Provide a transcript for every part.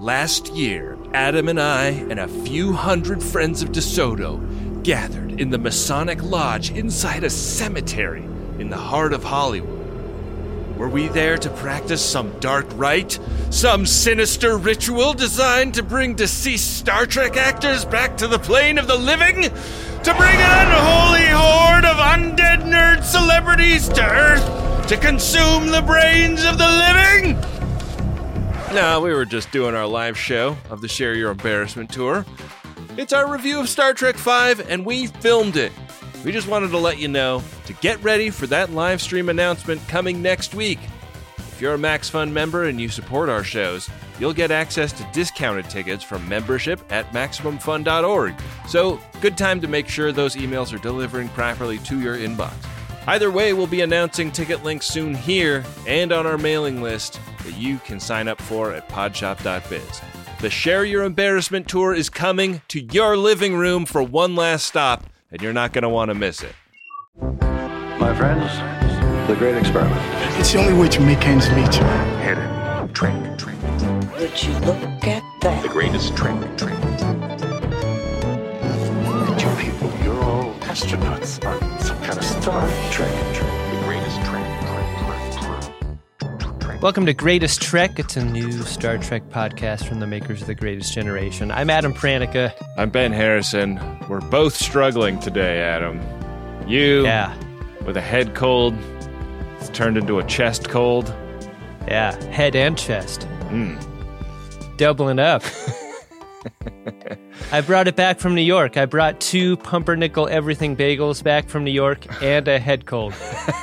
Last year, Adam and I and a few hundred friends of DeSoto gathered in the Masonic Lodge inside a cemetery in the heart of Hollywood. Were we there to practice some dark rite? Some sinister ritual designed to bring deceased Star Trek actors back to the plane of the living? To bring an unholy horde of undead nerd celebrities to Earth to consume the brains of the living? No, we were just doing our live show of the Share Your Embarrassment tour. It's our review of Star Trek V, and we filmed it. We just wanted to let you know to get ready for that live stream announcement coming next week. If you're a MaxFun member and you support our shows, you'll get access to discounted tickets from membership at MaximumFun.org. So, good time to make sure those emails are delivering properly to your inbox. Either way, we'll be announcing ticket links soon here and on our mailing list that you can sign up for at podshop.biz. The Share Your Embarrassment tour is coming to your living room for one last stop, and you're not going to want to miss it. My friends, the great experiment. It's the only way to make ends meet. Hidden trick. Would you look at that? The greatest trick. You people, you're all astronauts on some kind of Star Trek. The greatest trick. Welcome to Greatest Trek. It's a new Star Trek podcast from the makers of The Greatest Generation. I'm Adam Pranica. I'm Ben Harrison. We're both struggling today, Adam. You, with a head cold, it's turned into a chest cold. Yeah, head and chest. Doubling up. I brought it back from New York. I brought 2 Pumpernickel Everything Bagels back from New York and a head cold.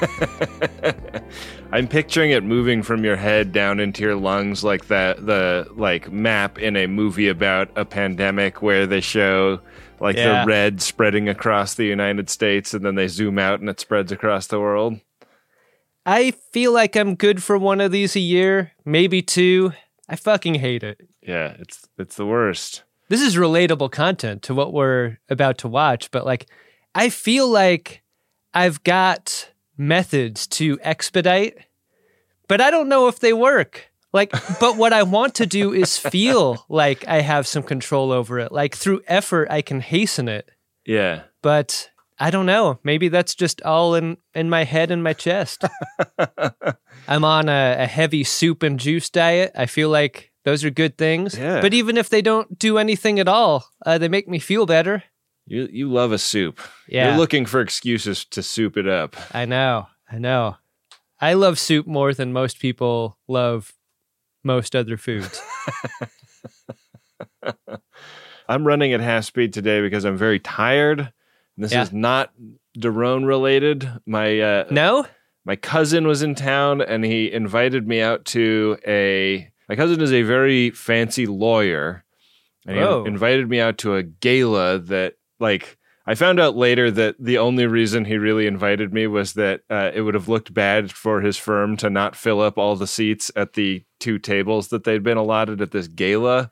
I'm picturing it moving from your head down into your lungs like the map in a movie about a pandemic where they show the red spreading across the United States and then they zoom out and it spreads across the world. I feel like I'm good for one of these a year, maybe 2. I fucking hate it. Yeah, it's the worst. This is relatable content to what we're about to watch, but I feel like I've got methods to expedite, but I don't know if they work. But what I want to do is feel like I have some control over it. Through effort, I can hasten it. Yeah. But I don't know. Maybe that's just all in my head and my chest. I'm on a heavy soup and juice diet. I feel like those are good things. Yeah. But even if they don't do anything at all, they make me feel better. You love a soup. Yeah. You're looking for excuses to soup it up. I know. I love soup more than most people love most other foods. I'm running at half speed today because I'm very tired. This is not Daron related. No? My cousin was in town and he invited me out to my cousin is a very fancy lawyer. And he invited me out to a gala that I found out later that the only reason he really invited me was that it would have looked bad for his firm to not fill up all the seats at the 2 tables that they'd been allotted at this gala.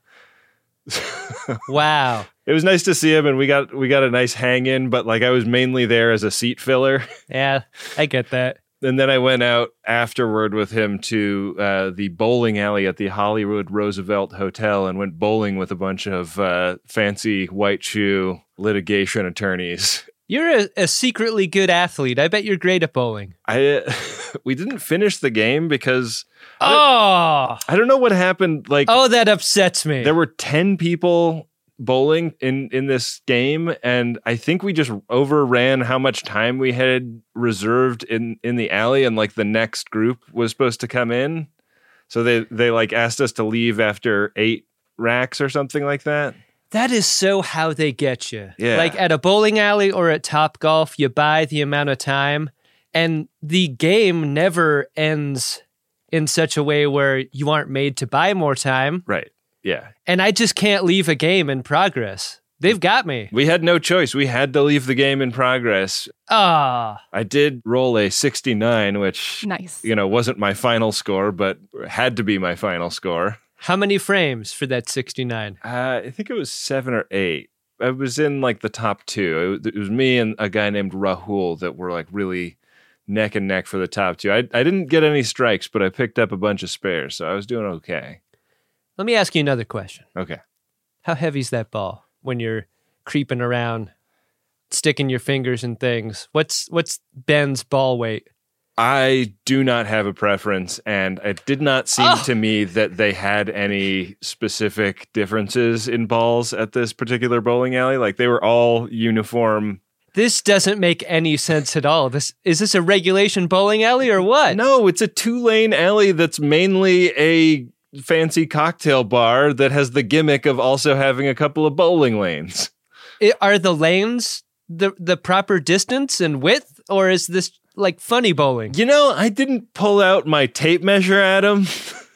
Wow. It was nice to see him, and we got a nice hang-in, but I was mainly there as a seat filler. Yeah, I get that. And then I went out afterward with him to the bowling alley at the Hollywood Roosevelt Hotel and went bowling with a bunch of fancy white shoe litigation attorneys. You're a secretly good athlete. I bet you're great at bowling. We didn't finish the game because I don't know what happened. That upsets me. There were 10 people bowling in this game, and I think we just overran how much time we had reserved in the alley, and the next group was supposed to come in. So they asked us to leave after 8 racks or something like that. That is so how they get you. Yeah. At a bowling alley or at Topgolf, you buy the amount of time, and the game never ends in such a way where you aren't made to buy more time. Right. Yeah. And I just can't leave a game in progress. They've got me. We had no choice. We had to leave the game in progress. I did roll a 69, which nice. Wasn't my final score, but had to be my final score. How many frames for that 69? I think it was 7 or 8. I was in the top 2. It was me and a guy named Rahul that were really neck and neck for the top 2. I didn't get any strikes, but I picked up a bunch of spares, so I was doing okay. Let me ask you another question. Okay. How heavy's that ball when you're creeping around, sticking your fingers in things? What's Ben's ball weight? I do not have a preference, and it did not seem to me that they had any specific differences in balls at this particular bowling alley. Like, they were all uniform. This doesn't make any sense at all. Is this a regulation bowling alley or what? No, it's a 2-lane alley that's mainly a fancy cocktail bar that has the gimmick of also having a couple of bowling lanes. Are the lanes the proper distance and width, or is this like funny bowling? You know, I didn't pull out my tape measure, Adam.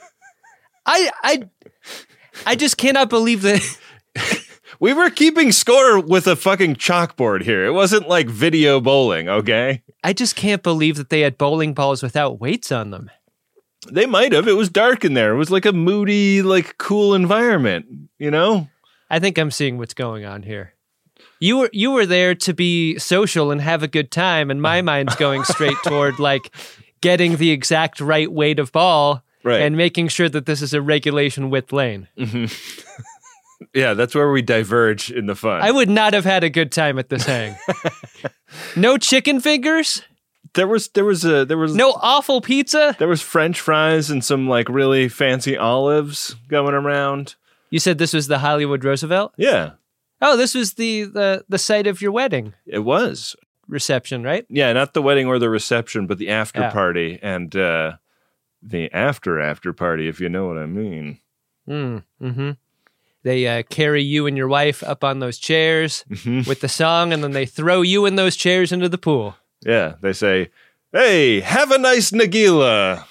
I just cannot believe that. We were keeping score with a fucking chalkboard here. It wasn't like video bowling, okay? I just can't believe that they had bowling balls without weights on them. They might have. It was dark in there. It was like a moody, like cool environment, you know? I think I'm seeing what's going on here. You were there to be social and have a good time, and my mind's going straight toward like getting the exact right weight of ball and making sure that this is a regulation width lane. Mm-hmm. Yeah, that's where we diverge in the fun. I would not have had a good time at this hang. No chicken fingers? There was no awful pizza? There was French fries and some like really fancy olives going around. You said this was the Hollywood Roosevelt? Yeah. Oh, this was the site of your wedding. It was. Reception, right? Yeah, not the wedding or the reception, but the after party and the after party, if you know what I mean. Mm-hmm. They carry you and your wife up on those chairs with the song, and then they throw you in those chairs into the pool. Yeah, they say, "Hey, have a nice Nagila."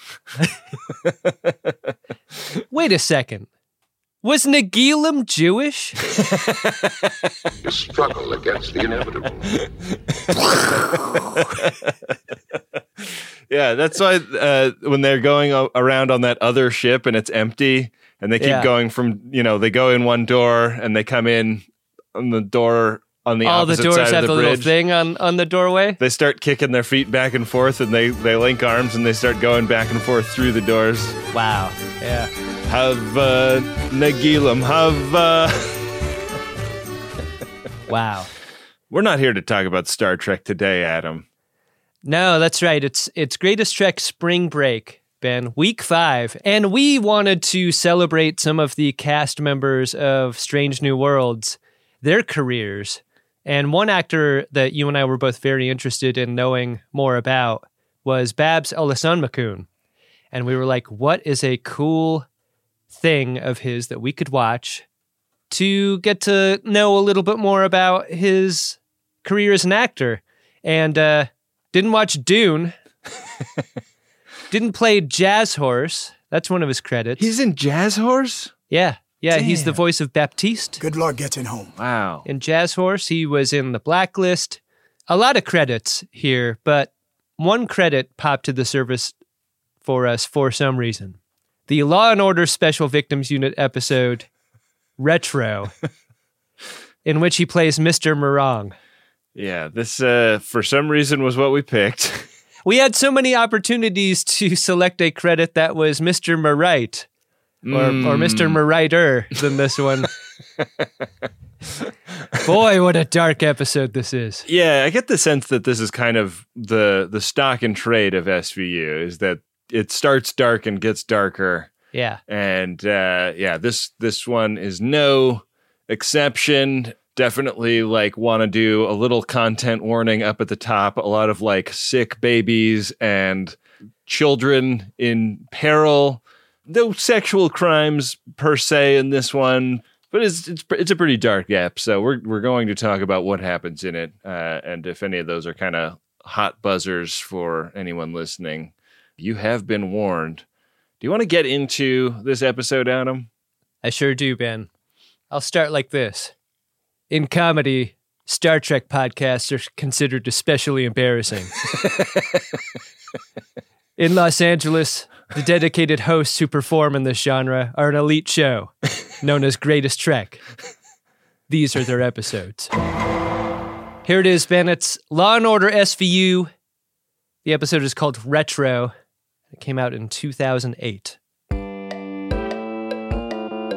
Wait a second. Was Nagilim Jewish? You struggle against the inevitable. Yeah, that's why when they're going around on that other ship and it's empty, and they keep going from, they go in one door and they come in on the door on the opposite side of the bridge. All the doors have the little thing on the doorway? They start kicking their feet back and forth, and they link arms and they start going back and forth through the doors. Wow. Yeah. Have Nagilim, Wow. We're not here to talk about Star Trek today, Adam. No, that's right. It's Greatest Trek Spring Break, Ben, week 5. And we wanted to celebrate some of the cast members of Strange New Worlds, their careers. And one actor that you and I were both very interested in knowing more about was Babs Olusanmokun. And we were like, what is a cool thing of his that we could watch to get to know a little bit more about his career as an actor? And didn't watch Dune. Didn't play Jazz Horse. That's one of his credits. He's in Jazz Horse? Yeah. Yeah, Damn. He's the voice of Baptiste. Good luck getting home. Wow. In Jazz Horse, he was in The Blacklist. A lot of credits here, but one credit popped to the surface for us for some reason. The Law & Order Special Victims Unit episode, Retro, in which he plays Mr. Morong. Yeah, this, for some reason, was what we picked. We had so many opportunities to select a credit that was Mr. Morite, or Mr. Moriter than this one. Boy, what a dark episode this is. Yeah, I get the sense that this is kind of the stock and trade of SVU, is that it starts dark and gets darker. Yeah. And this one is no exception. Definitely want to do a little content warning up at the top. A lot of sick babies and children in peril. No sexual crimes per se in this one, but it's a pretty dark ep. So we're going to talk about what happens in it, and if any of those are kind of hot buzzers for anyone listening, you have been warned. Do you want to get into this episode, Adam? I sure do, Ben. I'll start like this. In comedy, Star Trek podcasts are considered especially embarrassing. In Los Angeles, the dedicated hosts who perform in this genre are an elite show known as Greatest Trek. These are their episodes. Here it is, Ben. It's Law & Order SVU. The episode is called Retro. It came out in 2008.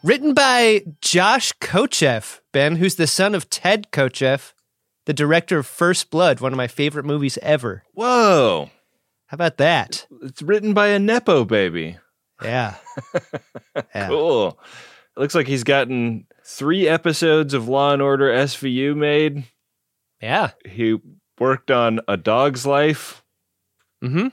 Written by Josh Kochev, Ben, who's the son of Ted Kochev, the director of First Blood, one of my favorite movies ever. Whoa. How about that? It's written by a Nepo baby. Yeah. Yeah. Cool. It looks like he's gotten 3 episodes of Law & Order SVU made. Yeah. He worked on A Dog's Life. Mm-hmm.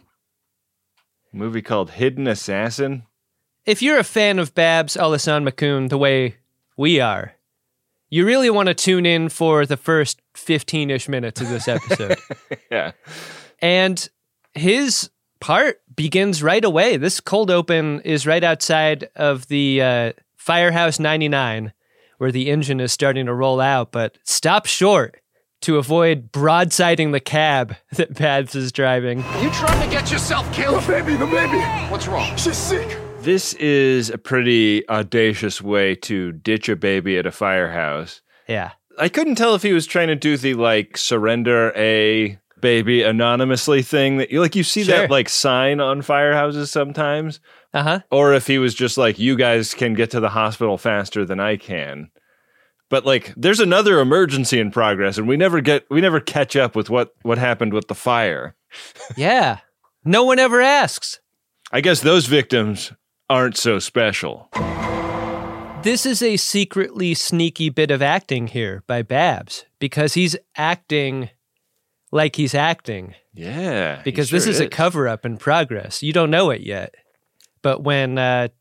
A movie called Hidden Assassin. If you're a fan of Babs Alassane Makoun the way we are, you really want to tune in for the first 15-ish minutes of this episode. Yeah. And his part begins right away. This cold open is right outside of the Firehouse 99, where the engine is starting to roll out, but stops short to avoid broadsiding the cab that Babs is driving. You trying to get yourself killed? The baby. What's wrong? She's sick. This is a pretty audacious way to ditch a baby at a firehouse. Yeah. I couldn't tell if he was trying to do the, like, surrender a baby anonymously thing that you see Sure. that, like, sign on firehouses sometimes. Uh-huh. Or if he was just like, you guys can get to the hospital faster than I can. But, like, there's another emergency in progress, and we never catch up with what happened with the fire. Yeah. No one ever asks. I guess those victims aren't so special. This is a secretly sneaky bit of acting here by Babs, because he's acting like he's acting. Yeah. Because this is a cover-up in progress. You don't know it yet. But when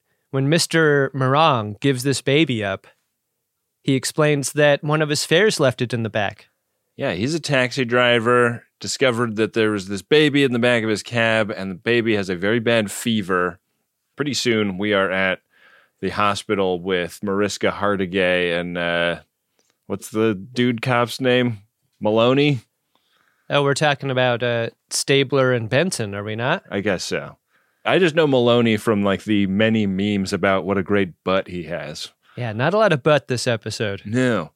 Mr. Morong gives this baby up, he explains that one of his fares left it in the back. Yeah, he's a taxi driver, discovered that there was this baby in the back of his cab, and the baby has a very bad fever. Pretty soon, we are at the hospital with Mariska Hargitay and, what's the dude cop's name? Maloney? Oh, we're talking about Stabler and Benson, are we not? I guess so. I just know Maloney from, like, the many memes about what a great butt he has. Yeah, not a lot of butt this episode. No.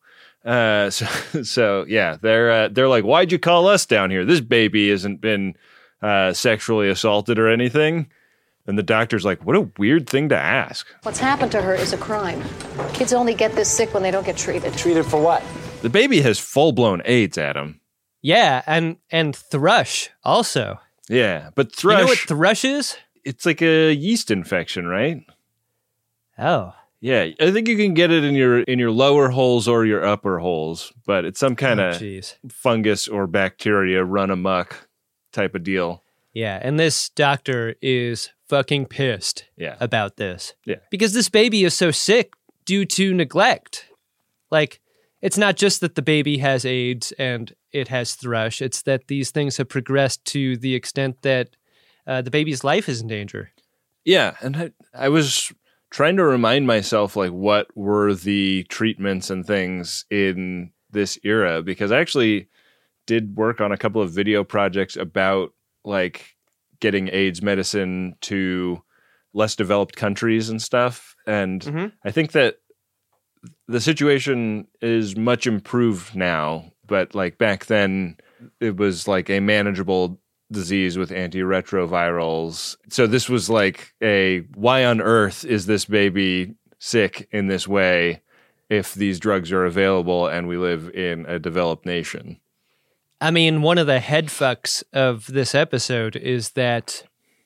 So yeah, they're like, why'd you call us down here? This baby hasn't been sexually assaulted or anything. And the doctor's like, what a weird thing to ask. What's happened to her is a crime. Kids only get this sick when they don't get treated. Treated for what? The baby has full-blown AIDS, Adam. Yeah, and thrush also. Yeah, but thrush... You know what thrush is? It's like a yeast infection, right? Oh. Yeah, I think you can get it in your lower holes or your upper holes, but it's some kind of fungus or bacteria run amok type of deal. Yeah, and this doctor is fucking pissed about this. Yeah. Because this baby is so sick due to neglect. Like, it's not just that the baby has AIDS and it has thrush, it's that these things have progressed to the extent that the baby's life is in danger. Yeah, and I was trying to remind myself, like, what were the treatments and things in this era, because I actually did work on a couple of video projects about, like, getting AIDS medicine to less developed countries and stuff. And I think that the situation is much improved now, but, like, back then it was like a manageable disease with antiretrovirals. So this was like why on earth is this baby sick in this way if these drugs are available and we live in a developed nation? I mean, one of the head fucks of this episode is that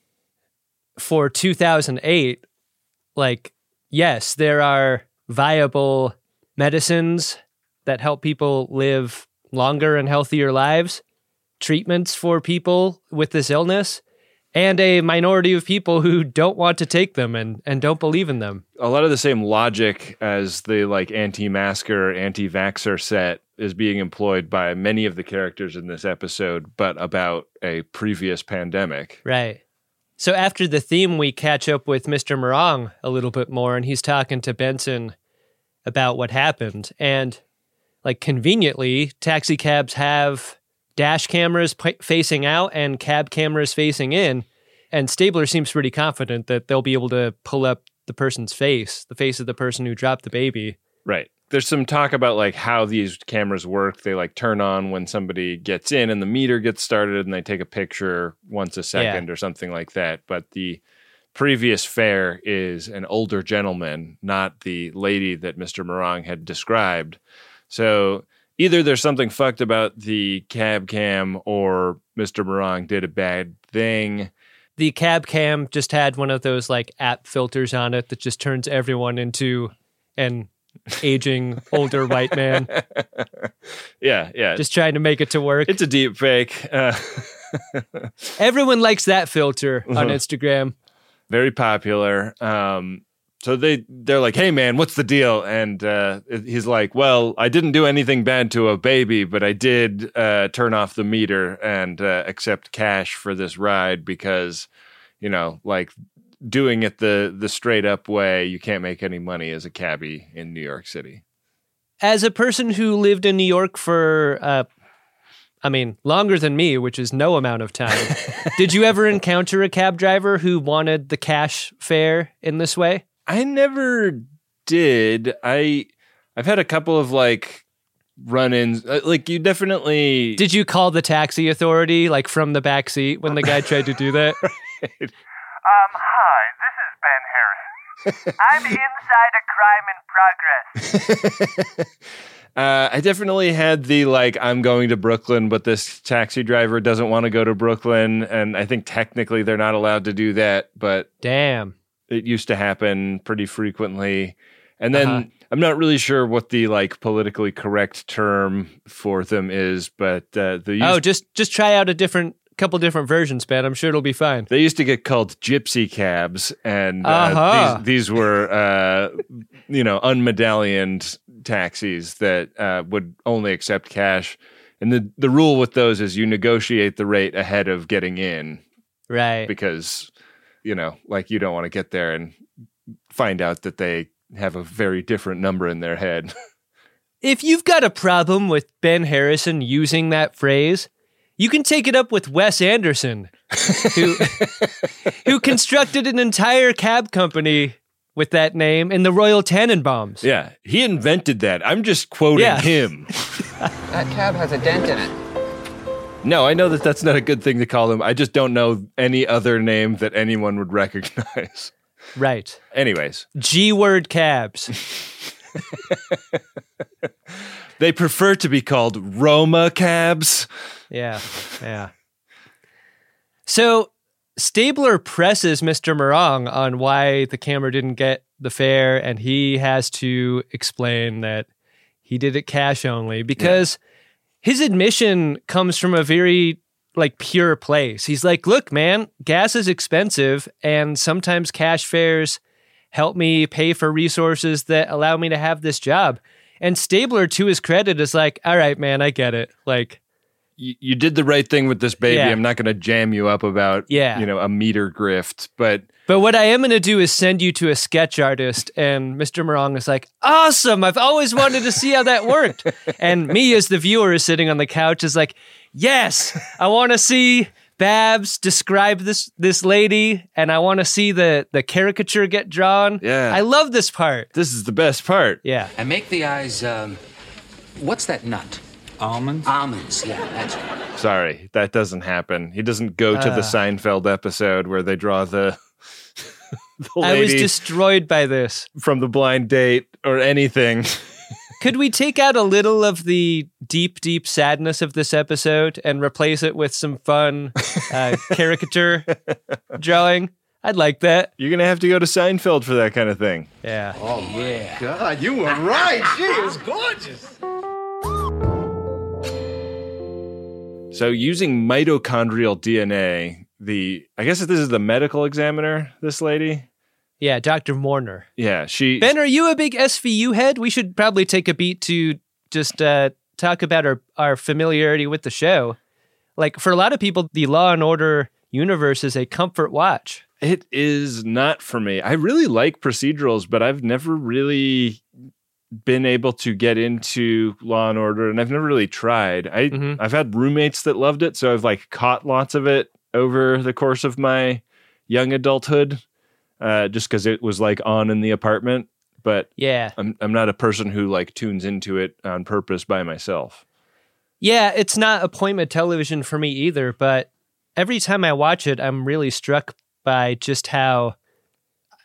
for 2008, like, yes, there are viable medicines that help people live longer and healthier lives, treatments for people with this illness, and a minority of people who don't want to take them and don't believe in them. A lot of the same logic as the, like, anti-masker, anti-vaxxer set is being employed by many of the characters in this episode, but about a previous pandemic. Right. So after the theme, we catch up with Mr. Morong a little bit more, and he's talking to Benson about what happened. And, like, conveniently, taxi cabs have dash cameras facing out and cab cameras facing in. And Stabler seems pretty confident that they'll be able to pull up the person's face, the face of the person who dropped the baby. Right. There's some talk about, like, how these cameras work. They, like, turn on when somebody gets in and the meter gets started and they take a picture once a second or something like that. But the previous fare is an older gentleman, not the lady that Mr. Morong had described. So either there's something fucked about the cab cam or Mr. Morong did a bad thing. The cab cam just had one of those like app filters on it that just turns everyone into an aging older white man. Yeah. Just trying to make it to work. It's a deep fake. Everyone likes that filter on Instagram. Very popular. So they're like, hey, man, what's the deal? And he's like, well, I didn't do anything bad to a baby, but I did turn off the meter and accept cash for this ride because, you know, like doing it the straight up way, you can't make any money as a cabbie in New York City. As a person who lived in New York for, longer than me, which is no amount of time, did you ever encounter a cab driver who wanted the cash fare in this way? I never did. I've had a couple of like run-ins. Like you definitely. Did you call the taxi authority like from the back seat when the guy tried to do that? Right. Hi, this is Ben Harrison. I'm inside a crime in progress. I definitely had the like, I'm going to Brooklyn, but this taxi driver doesn't want to go to Brooklyn, and I think technically they're not allowed to do that, but damn. It used to happen pretty frequently. And then I'm not really sure what the like politically correct term for them is, but just try out a couple different versions, Ben. I'm sure it'll be fine. They used to get called gypsy cabs, and these were unmedallioned taxis that would only accept cash. And the rule with those is you negotiate the rate ahead of getting in, right? Because you don't want to get there and find out that they have a very different number in their head. If you've got a problem with Ben Harrison using that phrase, you can take it up with Wes Anderson, who constructed an entire cab company with that name in the Royal Tenenbaums. Yeah, he invented that. I'm just quoting him. That cab has a dent in it. No, I know that that's not a good thing to call him. I just don't know any other name that anyone would recognize. Right. Anyways. G-word cabs. They prefer to be called Roma cabs. Yeah. So Stabler presses Mr. Morong on why the camera didn't get the fare, and he has to explain that he did it cash only because his admission comes from a very like pure place. He's like, look, man, gas is expensive, and sometimes cash fares help me pay for resources that allow me to have this job. And Stabler, to his credit, is like, all right, man, I get it. Like, you did the right thing with this baby. Yeah. I'm not going to jam you up about, a meter grift, but what I am going to do is send you to a sketch artist. And Mr. Morong is like, awesome. I've always wanted to see how that worked. And me as the viewer is sitting on the couch is like, yes, I want to see Babs describe this lady, and I want to see the caricature get drawn. Yeah. I love this part. This is the best part. Yeah. And make the eyes, what's that nut? Almonds? Almonds, yeah, that's right. Sorry, that doesn't happen. He doesn't go to the Seinfeld episode where they draw the lady I was destroyed by this. From The Blind Date or anything. Could we take out a little of the deep, deep sadness of this episode and replace it with some fun caricature drawing? I'd like that. You're going to have to go to Seinfeld for that kind of thing. Yeah. Oh, yeah. God, you were right. She is gorgeous. So using mitochondrial DNA, I guess this is the medical examiner, this lady? Yeah, Dr. Morner. Yeah, Ben, are you a big SVU head? We should probably take a beat to just talk about our familiarity with the show. Like, for a lot of people, the Law and Order universe is a comfort watch. It is not for me. I really like procedurals, but I've never really been able to get into Law and Order, and I've never really tried. I've had roommates that loved it, so I've like caught lots of it over the course of my young adulthood, just because it was like on in the apartment. But yeah, I'm not a person who like tunes into it on purpose by myself. Yeah, it's not appointment television for me either, but every time I watch it, I'm really struck by just how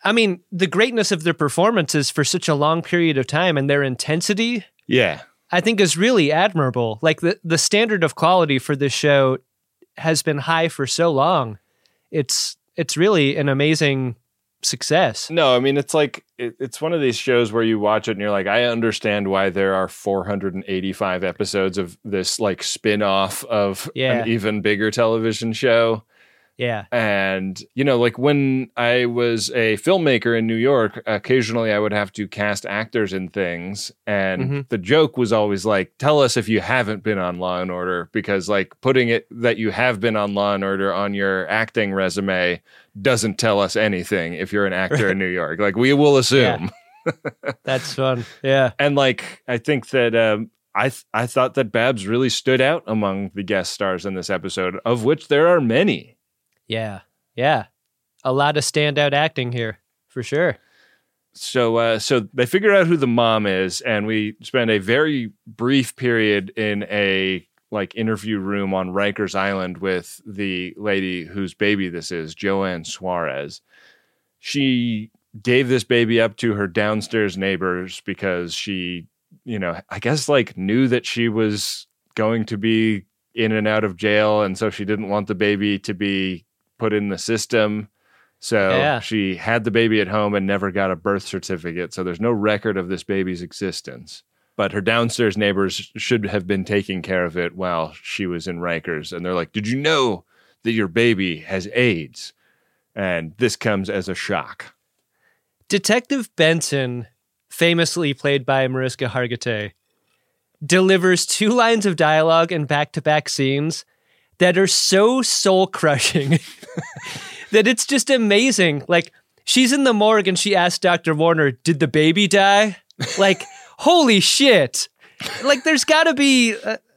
I mean, the greatness of their performances for such a long period of time and their intensity, Yeah. I think is really admirable. Like the standard of quality for this show has been high for so long. It's really an amazing success. No, I mean, it's like, it's one of these shows where you watch it and you're like, I understand why there are 485 episodes of this like spin-off of an even bigger television show. Yeah. And, you know, like when I was a filmmaker in New York, occasionally I would have to cast actors in things. And the joke was always like, tell us if you haven't been on Law and Order, because like putting it that you have been on Law and Order on your acting resume doesn't tell us anything if you're an actor in New York. Like we will assume. Yeah. That's fun. Yeah. And like, I think that I thought that Babs really stood out among the guest stars in this episode, of which there are many. Yeah. Yeah. A lot of standout acting here, for sure. So they figure out who the mom is, and we spend a very brief period in a like interview room on Rikers Island with the lady whose baby this is, Joanne Suarez. She gave this baby up to her downstairs neighbors because she, you know, I guess like knew that she was going to be in and out of jail, and so she didn't want the baby to be put in the system. So she had the baby at home and never got a birth certificate. So there's no record of this baby's existence. But her downstairs neighbors should have been taking care of it while she was in Rikers. And they're like, did you know that your baby has AIDS? And this comes as a shock. Detective Benson, famously played by Mariska Hargitay, delivers 2 lines of dialogue in back-to-back scenes that are so soul-crushing that it's just amazing. Like, she's in the morgue and she asks Dr. Warner, did the baby die? Like, holy shit. Like, there's got to be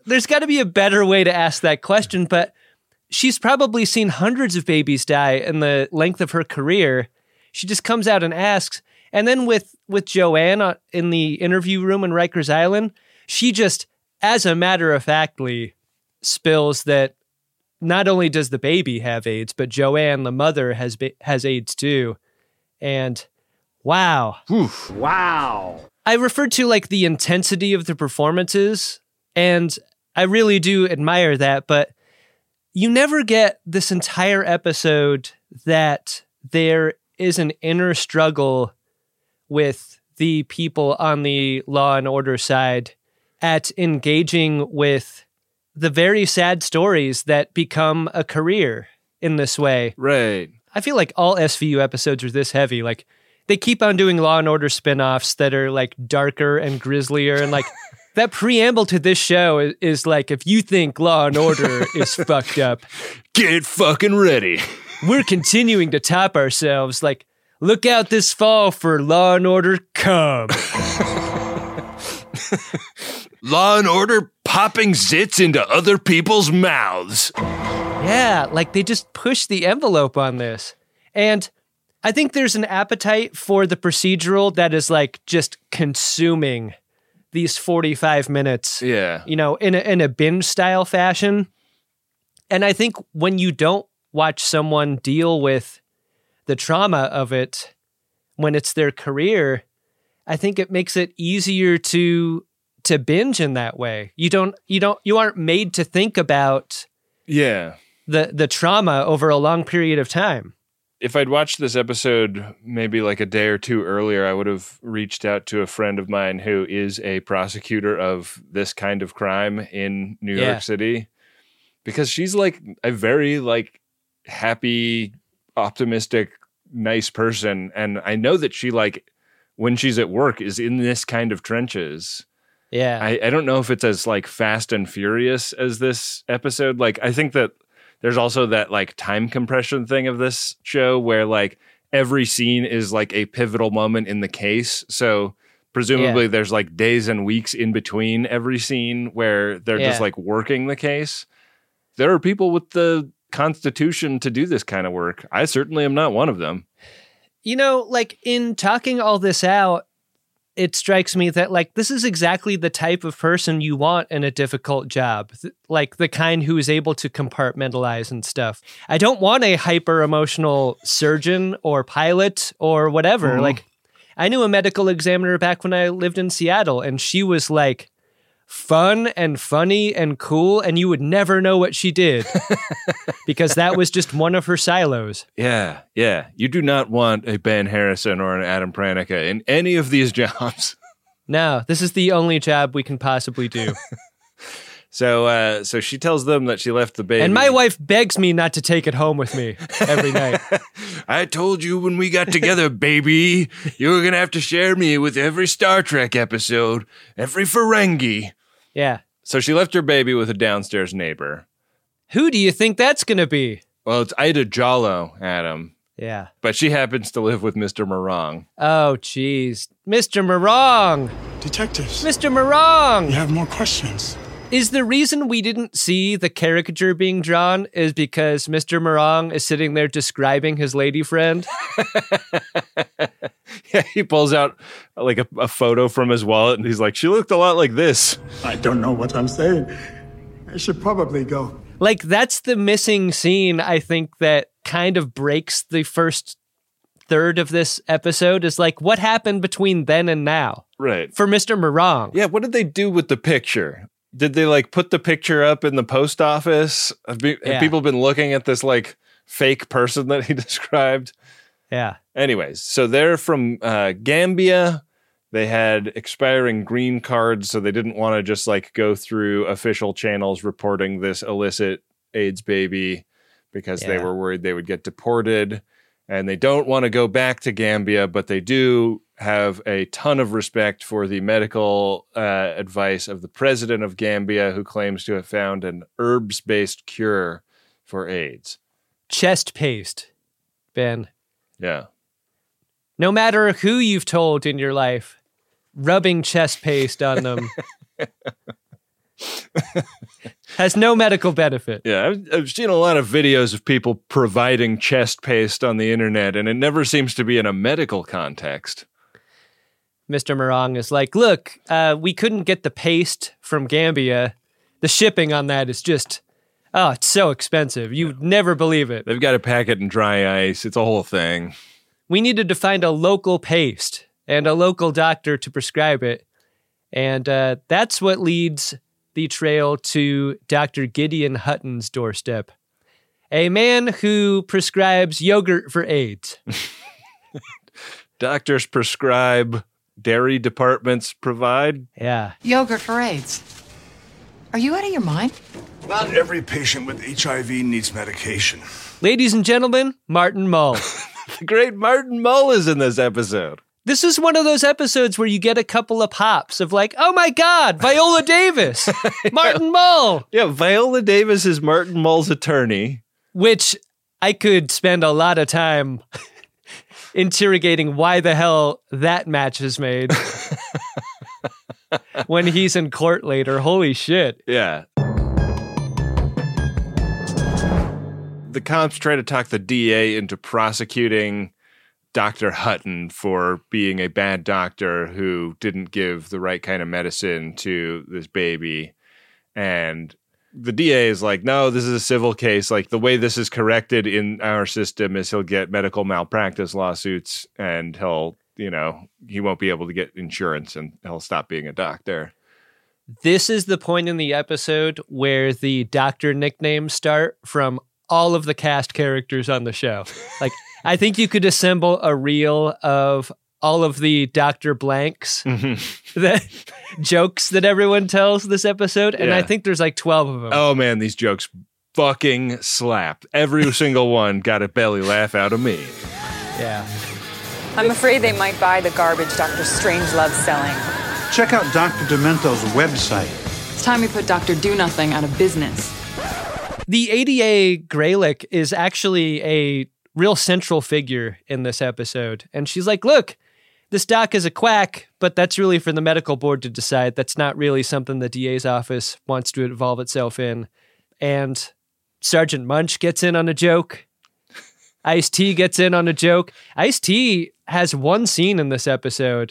a better way to ask that question, but she's probably seen hundreds of babies die in the length of her career. She just comes out and asks. And then with Joanne in the interview room in Rikers Island, she just, as a matter of factly, spills that not only does the baby have AIDS, but Joanne, the mother, has AIDS too. And wow. Oof. Wow. I referred to like the intensity of the performances, and I really do admire that, but you never get this entire episode that there is an inner struggle with the people on the Law and Order side at engaging with the very sad stories that become a career in this way. Right. I feel like all SVU episodes are this heavy. Like, they keep on doing Law and Order spinoffs that are like darker and grislier, and like that preamble to this show is like, if you think Law and Order is fucked up, get fucking ready. We're continuing to top ourselves. Like, look out this fall for Law and Order Come. Law and Order popping zits into other people's mouths. Yeah, like they just push the envelope on this. And I think there's an appetite for the procedural that is like just consuming these 45 minutes. Yeah. You know, in a binge style fashion. And I think when you don't watch someone deal with the trauma of it when it's their career, I think it makes it easier to binge in that way. You aren't made to think about the trauma over a long period of time. If I'd watched this episode maybe like a day or two earlier, I would have reached out to a friend of mine who is a prosecutor of this kind of crime in New York City, because she's like a very like happy, optimistic, nice person. And I know that she like, when she's at work, is in this kind of trenches. Yeah. I don't know if it's as like fast and furious as this episode. Like, I think that there's also that like time compression thing of this show where like every scene is like a pivotal moment in the case. So presumably there's like days and weeks in between every scene where they're just like working the case. There are people with the constitution to do this kind of work. I certainly am not one of them. You know, like in talking all this out, it strikes me that, like, this is exactly the type of person you want in a difficult job, like the kind who is able to compartmentalize and stuff. I don't want a hyper-emotional surgeon or pilot or whatever. Like, I knew a medical examiner back when I lived in Seattle, and she was, like, fun and funny and cool, and you would never know what she did because that was just one of her silos. Yeah. You do not want a Ben Harrison or an Adam Pranica in any of these jobs. No, this is the only job we can possibly do. So she tells them that she left the baby. And my wife begs me not to take it home with me every night. I told you when we got together, baby, you were going to have to share me with every Star Trek episode, every Ferengi. Yeah. So she left her baby with a downstairs neighbor. Who do you think that's going to be? Well, it's Ida Jollo, Adam. Yeah. But she happens to live with Mr. Morong. Oh, jeez. Mr. Morong! Detectives, Mr. Morong! you have more questions. Is the reason we didn't see the caricature being drawn is because Mr. Morong is sitting there describing his lady friend? Yeah, he pulls out like a photo from his wallet and he's like, she looked a lot like this. I don't know what I'm saying. I should probably go. Like, that's the missing scene, I think, that kind of breaks the first third of this episode, is like, what happened between then and now? Right. For Mr. Morong. Yeah, what did they do with the picture? Did they like put the picture up in the post office? Have people been looking at this like fake person that he described? Yeah. Anyways, so they're from Gambia. They had expiring green cards, so they didn't want to just like go through official channels reporting this illicit AIDS baby because they were worried they would get deported. And they don't want to go back to Gambia, but they do have a ton of respect for the medical advice of the president of Gambia, who claims to have found an herbs-based cure for AIDS. Chest paste, Ben. Yeah. No matter who you've told in your life, rubbing chest paste on them has no medical benefit. Yeah, I've seen a lot of videos of people providing chest paste on the internet, and it never seems to be in a medical context. Mr. Morong is like, look, we couldn't get the paste from Gambia. The shipping on that is just, it's so expensive. You'd never believe it. They've got to pack it in dry ice. It's a whole thing. We needed to find a local paste and a local doctor to prescribe it. And that's what leads the trail to Dr. Gideon Hutton's doorstep, a man who prescribes yogurt for AIDS. Doctors prescribe, dairy departments provide. Yeah. Yogurt for AIDS. Are you out of your mind? Not every patient with HIV needs medication. Ladies and gentlemen, Martin Mull. The great Martin Mull is in this episode. This is one of those episodes where you get a couple of pops of like, oh my God, Viola Davis, Martin Mull. Yeah, Viola Davis is Martin Mull's attorney. Which I could spend a lot of time interrogating why the hell that match is made when he's in court later. Holy shit. Yeah. The cops try to talk the DA into prosecuting Dr. Hutton for being a bad doctor who didn't give the right kind of medicine to this baby. And the DA is like, no, this is a civil case. Like, the way this is corrected in our system is he'll get medical malpractice lawsuits and he won't be able to get insurance and he'll stop being a doctor. This is the point in the episode where the doctor nicknames start from all of the cast characters on the show. Like, I think you could assemble a reel of all of the Dr. Blanks that jokes that everyone tells this episode, and I think there's like 12 of them. Oh man, these jokes fucking slapped. Every single one got a belly laugh out of me. Yeah. I'm afraid they might buy the garbage Dr. Strangelove's selling. Check out Dr. Demento's website. It's time we put Dr. Do-Nothing out of business. The ADA Greylick is actually a real central figure in this episode. And she's like, look, this doc is a quack, but that's really for the medical board to decide. That's not really something the DA's office wants to involve itself in. And Sergeant Munch gets in on a joke. Ice-T gets in on a joke. Ice-T has one scene in this episode,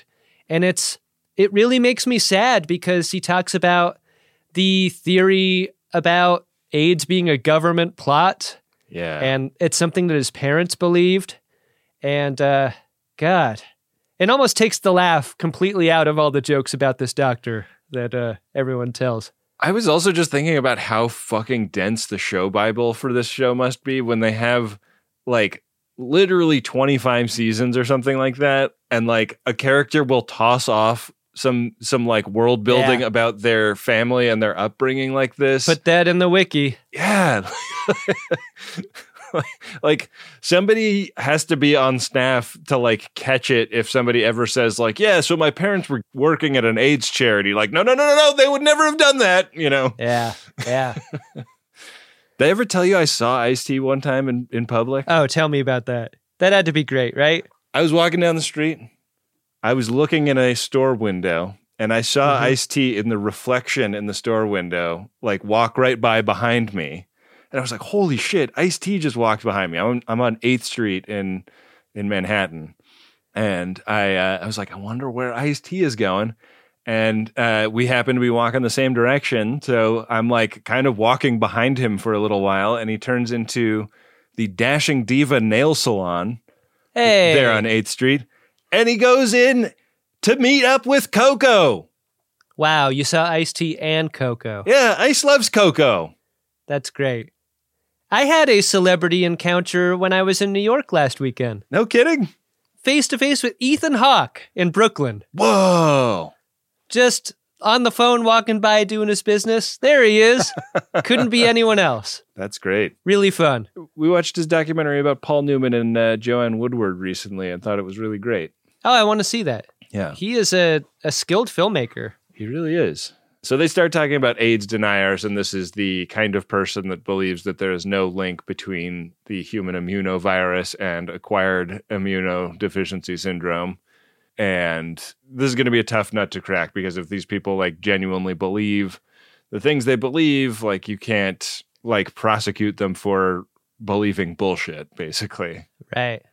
And it really makes me sad because he talks about the theory about AIDS being a government plot. Yeah. And it's something that his parents believed. And God, it almost takes the laugh completely out of all the jokes about this doctor that everyone tells. I was also just thinking about how fucking dense the show Bible for this show must be when they have like literally 25 seasons or something like that. And like a character will toss off some like world building about their family and their upbringing like this. Put that in the wiki. Yeah. Like somebody has to be on staff to like catch it if somebody ever says like, yeah, so my parents were working at an AIDS charity. Like, no, they would never have done that, you know? Yeah. Did I ever tell you I saw Ice-T one time in public? Oh, tell me about that. That had to be great, right? I was walking down the street. I was looking in a store window and I saw Ice-T in the reflection in the store window, like walk right by behind me. And I was like, holy shit, Ice-T just walked behind me. I'm on 8th Street in Manhattan. And I was like, I wonder where Ice-T is going. And we happen to be walking the same direction. So I'm like kind of walking behind him for a little while. And he turns into the Dashing Diva nail salon there on 8th Street. And he goes in to meet up with Coco. Wow, you saw Ice-T and Coco. Yeah, Ice loves Coco. That's great. I had a celebrity encounter when I was in New York last weekend. No kidding? Face to face with Ethan Hawke in Brooklyn. Whoa. Just on the phone, walking by, doing his business. There he is. Couldn't be anyone else. That's great. Really fun. We watched his documentary about Paul Newman and Joanne Woodward recently and thought it was really great. Oh, I want to see that. Yeah. He is a skilled filmmaker. He really is. So they start talking about AIDS deniers, and this is the kind of person that believes that there is no link between the human immunovirus and acquired immunodeficiency syndrome. And this is going to be a tough nut to crack because if these people like genuinely believe the things they believe, like you can't like prosecute them for believing bullshit, basically. Right.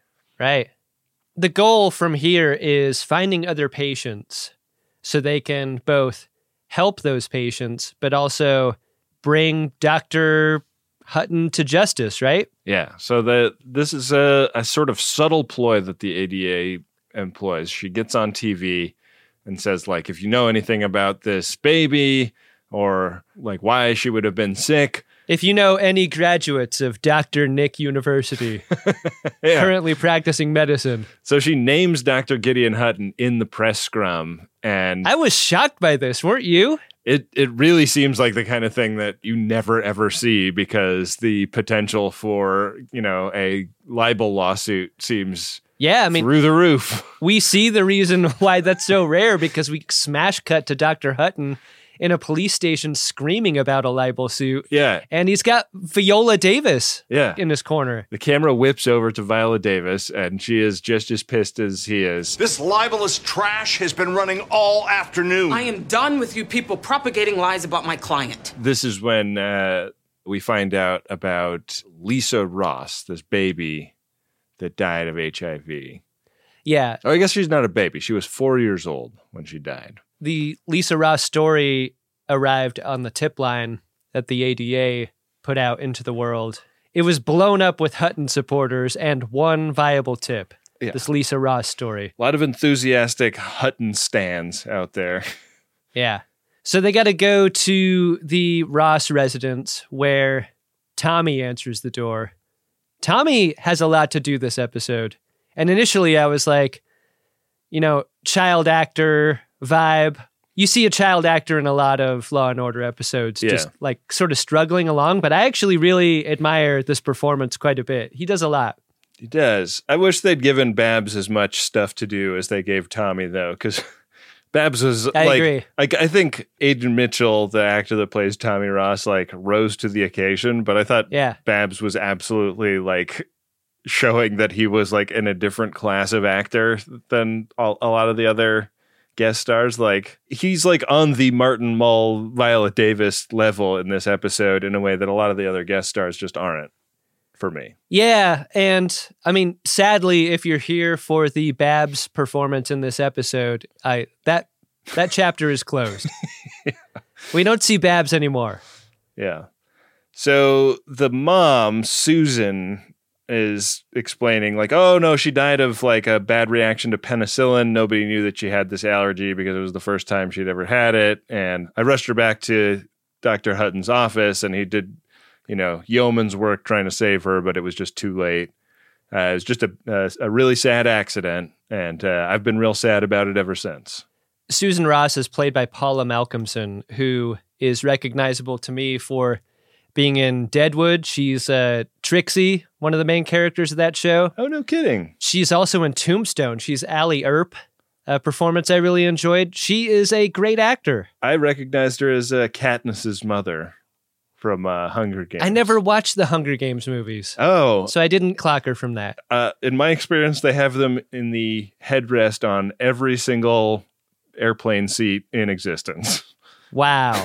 The goal from here is finding other patients so they can both help those patients, but also bring Dr. Hutton to justice, right? Yeah. So this is a sort of subtle ploy that the ADA employs. She gets on TV and says, like, if you know anything about this baby or like why she would have been sick. If you know any graduates of Dr. Nick University currently practicing medicine. So she names Dr. Gideon Hutton in the press scrum. And I was shocked by this, weren't you? It really seems like the kind of thing that you never, ever see because the potential for, you know, a libel lawsuit seems through the roof. We see the reason why that's so rare because we smash cut to Dr. Hutton in a police station screaming about a libel suit. Yeah. And he's got Viola Davis in his corner. The camera whips over to Viola Davis, and she is just as pissed as he is. This libelous trash has been running all afternoon. I am done with you people propagating lies about my client. This is when we find out about Lisa Ross, this baby that died of HIV. Yeah. Oh, I guess she's not a baby. She was 4 years old when she died. The Lisa Ross story arrived on the tip line that the ADA put out into the world. It was blown up with Hutton supporters and one viable tip. Yeah. This Lisa Ross story. A lot of enthusiastic Hutton stans out there. Yeah. So they got to go to the Ross residence where Tommy answers the door. Tommy has a lot to do this episode. And initially I was like, you know, child actor vibe. You see a child actor in a lot of Law and Order episodes, just like sort of struggling along. But I actually really admire this performance quite a bit. He does a lot. He does. I wish they'd given Babs as much stuff to do as they gave Tommy, though, because Babs was I agree. I think Aidan Mitchell, the actor that plays Tommy Ross, like rose to the occasion. But I thought Babs was absolutely like showing that he was like in a different class of actor than a lot of the other guest stars. Like he's like on the Martin Mull, Viola Davis level in this episode in a way that a lot of the other guest stars just aren't. for me. Yeah, and I mean, sadly, if you're here for the Babs performance in this episode, that chapter is closed. Yeah. We don't see Babs anymore. Yeah. So the mom, Susan, is explaining like, oh no, she died of like a bad reaction to penicillin. Nobody knew that she had this allergy because it was the first time she'd ever had it. And I rushed her back to Dr. Hutton's office, and he did, yeoman's work trying to save her, but it was just too late. It was just a really sad accident, and I've been real sad about it ever since. Susan Ross is played by Paula Malcolmson, who is recognizable to me for being in Deadwood. She's Trixie, one of the main characters of that show. Oh, no kidding. She's also in Tombstone. She's Allie Earp, a performance I really enjoyed. She is a great actor. I recognized her as Katniss's mother from Hunger Games. I never watched the Hunger Games movies. Oh. So I didn't clock her from that. In my experience, they have them in the headrest on every single airplane seat in existence. Wow.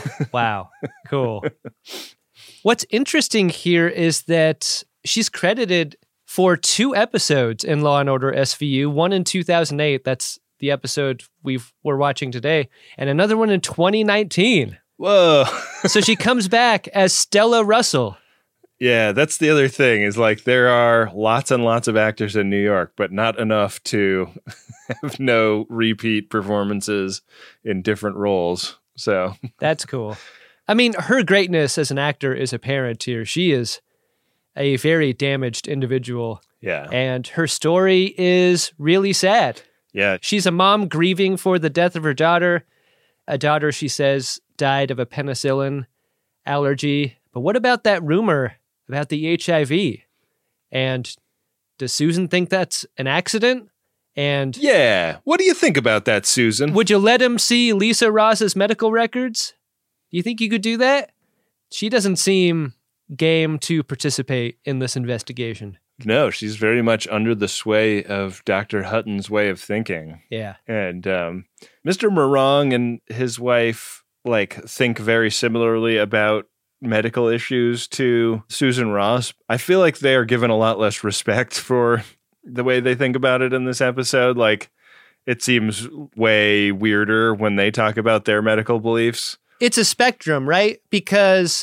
Cool. What's interesting here is that she's credited for 2 episodes in Law & Order SVU, one in 2008, that's the episode we're watching today, and another one in 2019. Whoa. So she comes back as Stella Russell. Yeah, that's the other thing, is like there are lots and lots of actors in New York, but not enough to have no repeat performances in different roles. So that's cool. I mean, her greatness as an actor is apparent here. She is a very damaged individual. Yeah. And her story is really sad. Yeah. She's a mom grieving for the death of her daughter. A daughter, she says, died of a penicillin allergy. But what about that rumor about the HIV? And does Susan think that's an accident? And yeah. What do you think about that, Susan? Would you let him see Lisa Ross's medical records? Do you think you could do that? She doesn't seem game to participate in this investigation. No, she's very much under the sway of Dr. Hutton's way of thinking. Yeah. And Mr. Morong and his wife think very similarly about medical issues to Susan Ross. I feel like they are given a lot less respect for the way they think about it in this episode. Like, it seems way weirder when they talk about their medical beliefs. It's a spectrum, right? Because,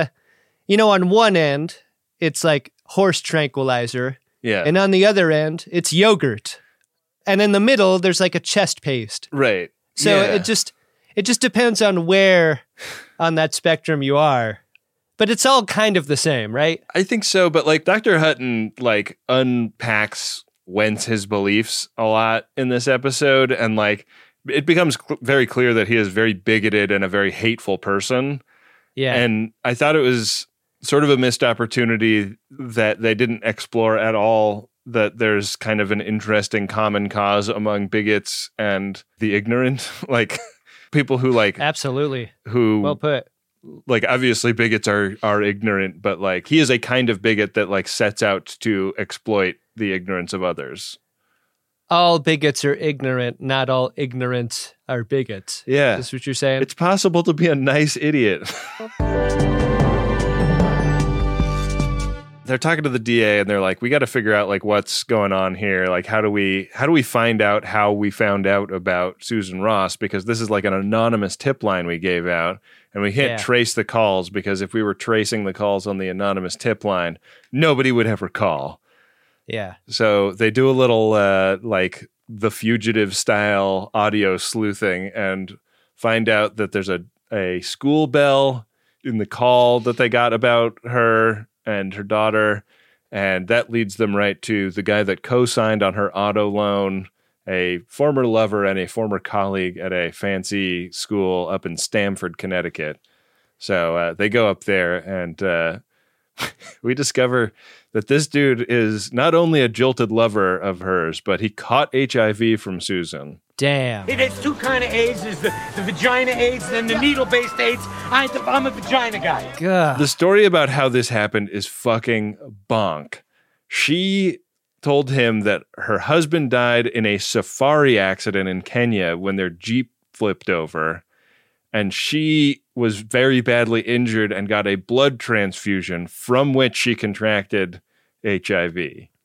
on one end, it's like horse tranquilizer. Yeah. And on the other end, it's yogurt. And in the middle, there's like a chest paste. Right. So it just depends on where on that spectrum you are. But it's all kind of the same, right? I think so. But Dr. Hutton unpacks his beliefs a lot in this episode. And it becomes very clear that he is very bigoted and a very hateful person. Yeah. And I thought it was sort of a missed opportunity that they didn't explore at all, that there's kind of an interesting common cause among bigots and the ignorant, people who absolutely, who well put. Obviously bigots are ignorant, but he is a kind of bigot that sets out to exploit the ignorance of others. All bigots are ignorant, not all ignorants are bigots. Yeah. Is this what you're saying? It's possible to be a nice idiot. They're talking to the DA and they're like, we got to figure out what's going on here. How do we find out how we found out about Susan Ross? Because this is an anonymous tip line we gave out, and we can't trace the calls, because if we were tracing the calls on the anonymous tip line, nobody would ever call. Yeah. So they do a little The Fugitive style audio sleuthing and find out that there's a school bell in the call that they got about her and her daughter, and that leads them right to the guy that co-signed on her auto loan, a former lover and a former colleague at a fancy school up in Stamford, Connecticut. So they go up there, and we discover that this dude is not only a jilted lover of hers, but he caught HIV from Susan. Damn. There's 2 kinds of AIDS. There's the vagina AIDS and the needle-based AIDS. I'm a vagina guy. God. The story about how this happened is fucking bonk. She told him that her husband died in a safari accident in Kenya when their Jeep flipped over, and she was very badly injured and got a blood transfusion from which she contracted HIV.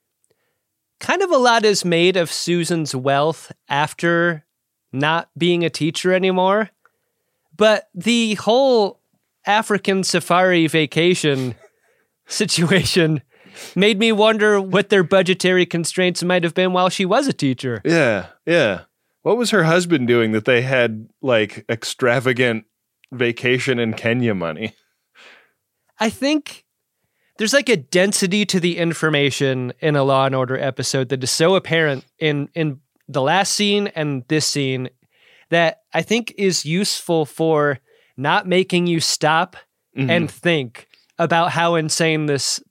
Kind of a lot is made of Susan's wealth after not being a teacher anymore. But the whole African safari vacation situation made me wonder what their budgetary constraints might have been while she was a teacher. Yeah. What was her husband doing that they had, like, extravagant vacation in Kenya money? I think there's like a density to the information in a Law & Order episode that is so apparent in the last scene and this scene that I think is useful for not making you stop and think about how insane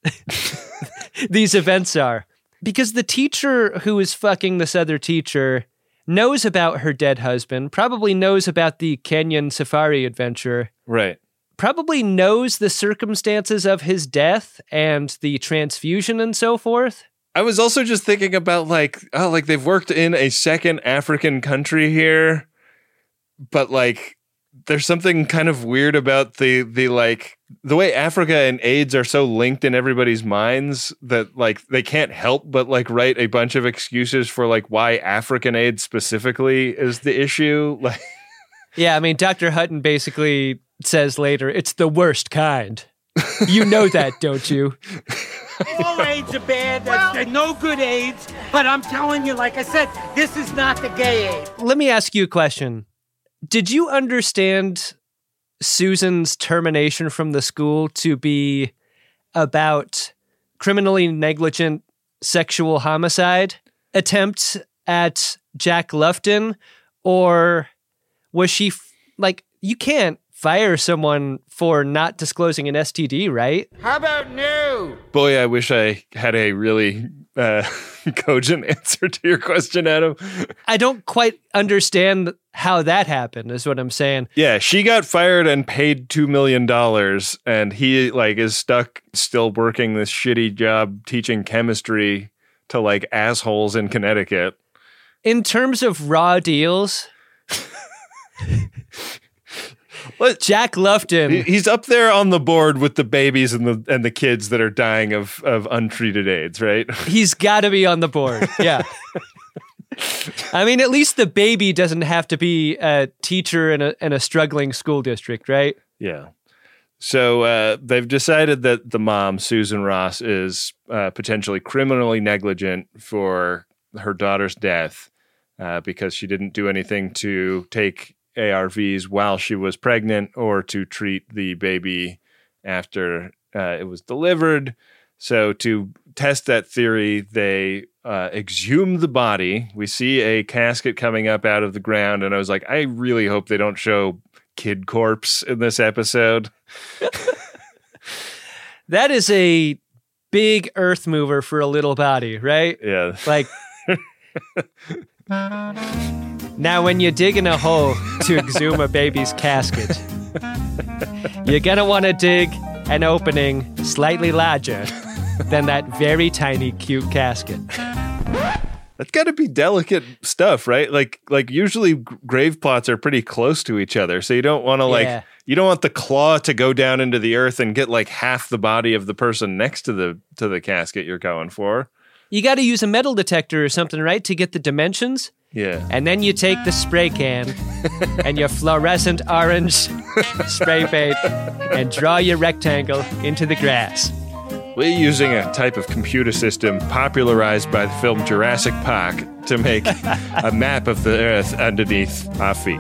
these events are. Because the teacher who is fucking this other teacher knows about her dead husband, probably knows about the Kenyan safari adventure. Right. Probably knows the circumstances of his death and the transfusion and so forth. I was also just thinking about like they've worked in a second African country here, but like there's something kind of weird about the way Africa and AIDS are so linked in everybody's minds that like they can't help but like write a bunch of excuses for like why African AIDS specifically is the issue. Like, yeah, I mean, Dr. Hutton basically says later, it's the worst kind. You know that, don't you? All AIDS are bad. There's no good AIDS. But I'm telling you, like I said, this is not the gay AIDS. Let me ask you a question. Did you understand Susan's termination from the school to be about criminally negligent sexual homicide attempt at Jack Lufton? Or was she like, you can't fire someone for not disclosing an STD, right? How about no? Boy, I wish I had a really cogent answer to your question, Adam. I don't quite understand how that happened, is what I'm saying. Yeah, she got fired and paid $2 million, and he like is stuck still working this shitty job teaching chemistry to like assholes in Connecticut. In terms of raw deals, Jack Lufton, he's up there on the board with the babies and the kids that are dying of untreated AIDS, right? He's got to be on the board. Yeah. I mean, at least the baby doesn't have to be a teacher in a struggling school district, right? Yeah. So they've decided that the mom, Susan Ross, is potentially criminally negligent for her daughter's death because she didn't do anything to take ARVs while she was pregnant or to treat the baby after it was delivered. So to test that theory, they exhumed the body. We see a casket coming up out of the ground, and I was like, I really hope they don't show kid corpse in this episode. That is a big earth mover for a little body, right? Yeah. Like, now when you're digging a hole to exhume a baby's casket, you're going to want to dig an opening slightly larger than that very tiny, cute casket. That's got to be delicate stuff, right? Like usually grave plots are pretty close to each other, so you don't want to you don't want the claw to go down into the earth and get like half the body of the person next to the casket you're going for. You got to use a metal detector or something, right, to get the dimensions? Yeah. And then you take the spray can and your fluorescent orange spray paint and draw your rectangle into the grass. We're using a type of computer system popularized by the film Jurassic Park to make a map of the Earth underneath our feet.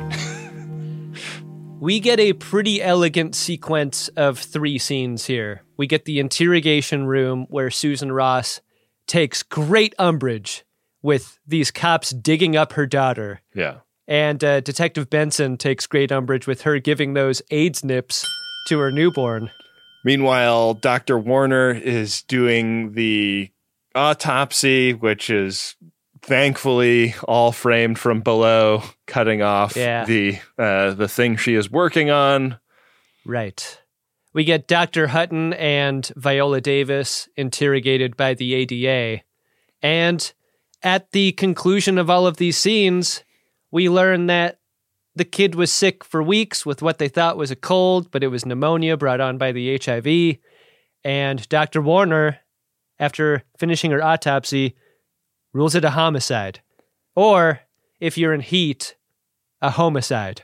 We get a pretty elegant sequence of 3 scenes here. We get the interrogation room where Susan Ross takes great umbrage with these cops digging up her daughter. Yeah. And Detective Benson takes great umbrage with her giving those AIDS nips to her newborn. Meanwhile, Dr. Warner is doing the autopsy, which is thankfully all framed from below, cutting off the thing she is working on. Right. We get Dr. Hutton and Viola Davis interrogated by the ADA. And at the conclusion of all of these scenes, we learn that the kid was sick for weeks with what they thought was a cold, but it was pneumonia brought on by the HIV. And Dr. Warner after finishing her autopsy, rules it a homicide. Or, if you're in Heat, a homicide.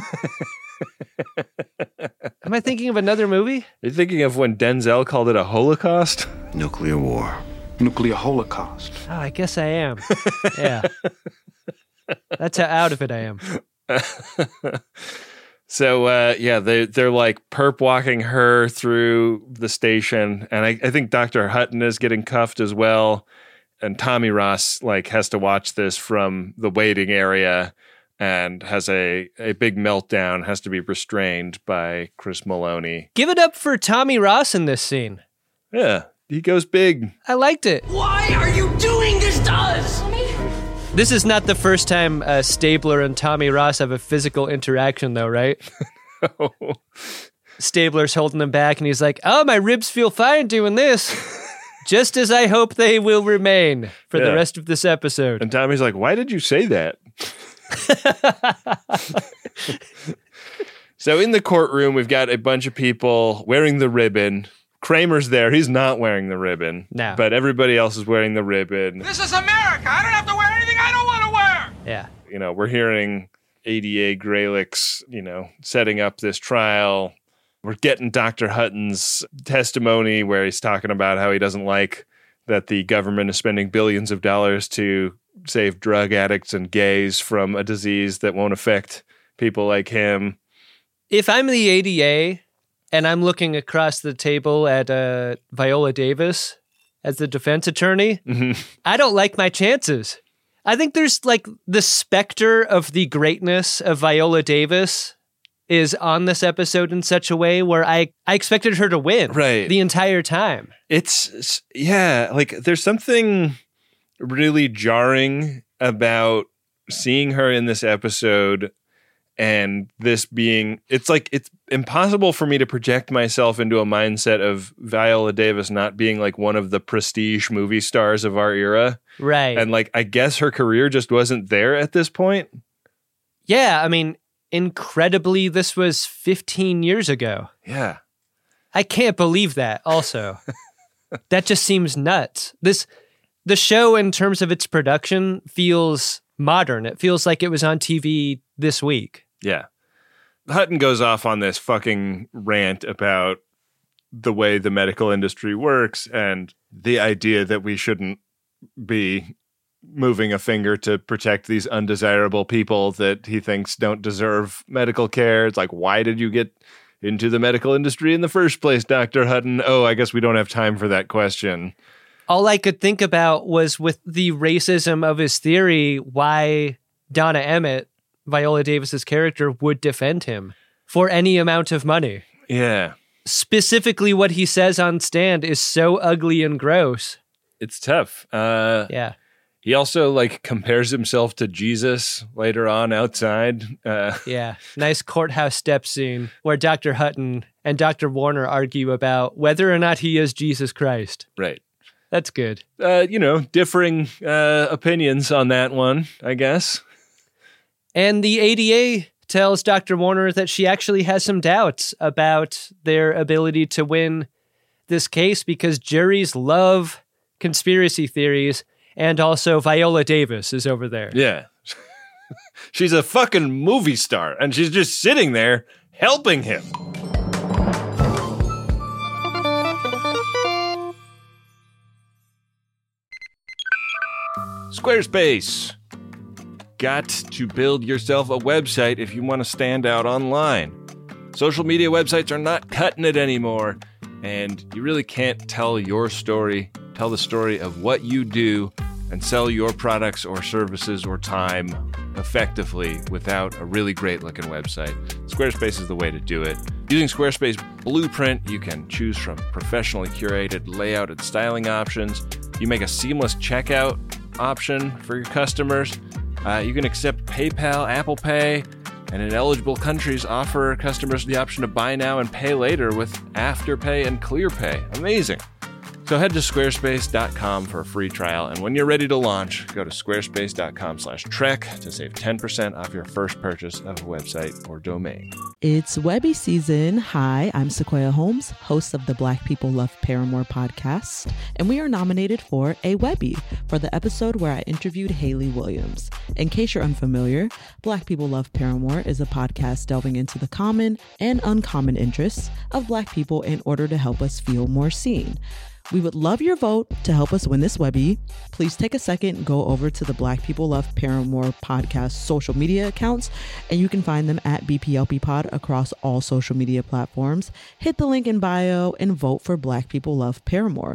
Am I thinking of another movie? Are you thinking of when Denzel called it a holocaust? Nuclear war. Nuclear holocaust. Oh, I guess I am. Yeah. That's how out of it I am. So, they're like perp walking her through the station. And I think Dr. Hutton is getting cuffed as well. And Tommy Ross like has to watch this from the waiting area and has a big meltdown, has to be restrained by Chris Maloney. Give it up for Tommy Ross in this scene. Yeah, he goes big. I liked it. Why are you doing this to us? This is not the first time Stabler and Tommy Ross have a physical interaction, though, right? No. Stabler's holding him back, and he's like, oh, my ribs feel fine doing this. Just as I hope they will remain for the rest of this episode. And Tommy's like, why did you say that? So in the courtroom, we've got a bunch of people wearing the ribbon. Kramer's there. He's not wearing the ribbon. No. But everybody else is wearing the ribbon. This is America. I don't have to wear anything I don't want to wear. Yeah. You know, we're hearing ADA Gralix, setting up this trial. We're getting Dr. Hutton's testimony where he's talking about how he doesn't like that the government is spending billions of dollars to save drug addicts and gays from a disease that won't affect people like him. If I'm the ADA and I'm looking across the table at Viola Davis as the defense attorney, I don't like my chances. I think there's like the specter of the greatness of Viola Davis is on this episode in such a way where I expected her to win the entire time. It's like there's something really jarring about seeing her in this episode and this being, it's like, it's impossible for me to project myself into a mindset of Viola Davis not being like one of the prestige movie stars of our era. Right. And like, I guess her career just wasn't there at this point. Yeah. I mean, incredibly, this was 15 years ago. Yeah. I can't believe that also. That just seems nuts. The show, in terms of its production, feels modern. It feels like it was on TV this week. Yeah. Hutton goes off on this fucking rant about the way the medical industry works and the idea that we shouldn't be moving a finger to protect these undesirable people that he thinks don't deserve medical care. It's like, why did you get into the medical industry in the first place, Dr. Hutton? Oh, I guess we don't have time for that question. All I could think about was with the racism of his theory, why Donna Emmett, Viola Davis's character, would defend him for any amount of money. Yeah. Specifically, what he says on stand is so ugly and gross. It's tough. Yeah. He also like compares himself to Jesus later on outside. Yeah. Nice courthouse step scene where Dr. Hutton and Dr. Warner argue about whether or not he is Jesus Christ. Right. That's good. Differing opinions on that one, I guess. And the ADA tells Dr. Warner that she actually has some doubts about their ability to win this case because juries love conspiracy theories, and also Viola Davis is over there. Yeah. She's a fucking movie star, and she's just sitting there helping him. Squarespace. Got to build yourself a website if you want to stand out online. Social media websites are not cutting it anymore, and you really can't tell your story, tell the story of what you do, and sell your products or services or time effectively without a really great looking website. Squarespace is the way to do it. Using Squarespace Blueprint, you can choose from professionally curated layout and styling options. You make a seamless checkout option for your customers. You can accept PayPal, Apple Pay, and in eligible countries offer customers the option to buy now and pay later with Afterpay and ClearPay. Amazing. So head to squarespace.com for a free trial, and when you're ready to launch, go to squarespace.com/trek to save 10% off your first purchase of a website or domain. It's Webby season. Hi, I'm Sequoia Holmes, host of the Black People Love Paramore podcast, and we are nominated for a Webby for the episode where I interviewed Hayley Williams. In case you're unfamiliar, Black People Love Paramore is a podcast delving into the common and uncommon interests of Black people in order to help us feel more seen. We would love your vote to help us win this Webby. Please take a second, go over to the Black People Love Paramore podcast social media accounts, and you can find them at BPLP Pod across all social media platforms. Hit the link in bio and vote for Black People Love Paramore.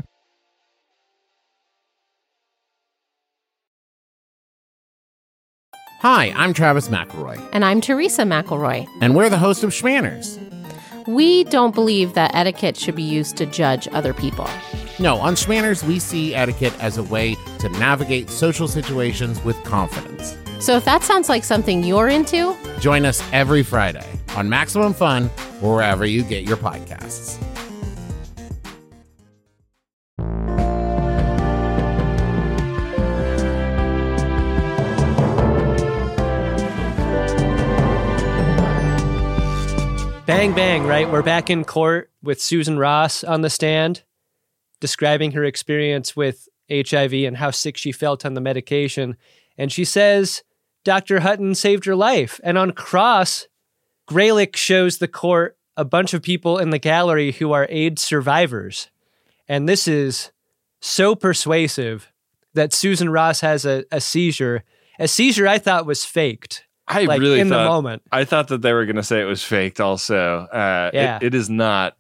Hi, I'm Travis McElroy. And I'm Teresa McElroy. And we're the host of Schmanners. We don't believe that etiquette should be used to judge other people. No, on Schmanners, we see etiquette as a way to navigate social situations with confidence. So if that sounds like something you're into, join us every Friday on Maximum Fun or wherever you get your podcasts. Bang, bang, right? We're back in court with Susan Ross on the stand, describing her experience with HIV and how sick she felt on the medication. And she says Dr. Hutton saved her life. And on cross, Graylick shows the court a bunch of people in the gallery who are AIDS survivors. And this is so persuasive that Susan Ross has a seizure. A seizure I thought was faked. I thought that they were going to say it was faked also. It is not.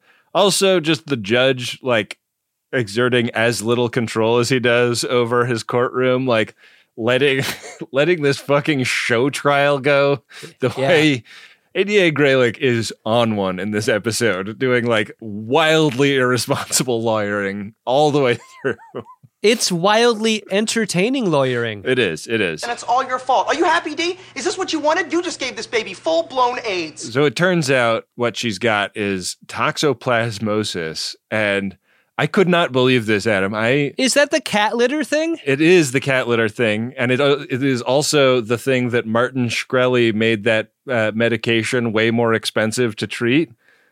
Also, just the judge, like, exerting as little control as he does over his courtroom, like, letting this fucking show trial go. The way ADA Graylick is on one in this episode, doing, like, wildly irresponsible lawyering all the way through. It's wildly entertaining lawyering. It is. And it's all your fault. Are you happy, D? Is this what you wanted? You just gave this baby full-blown AIDS. So it turns out what she's got is toxoplasmosis, and I could not believe this, Adam. Is that the cat litter thing? It is the cat litter thing, and it is also the thing that Martin Shkreli made that medication way more expensive to treat.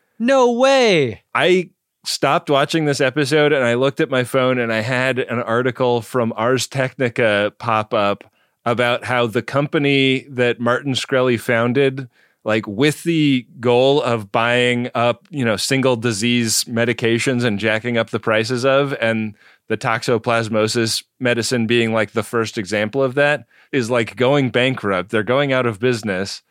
No way. I stopped watching this episode and I looked at my phone and I had an article from Ars Technica pop up about how the company that Martin Shkreli founded, like with the goal of buying up, single disease medications and jacking up the prices of, and the toxoplasmosis medicine being like the first example of that, is like going bankrupt. They're going out of business,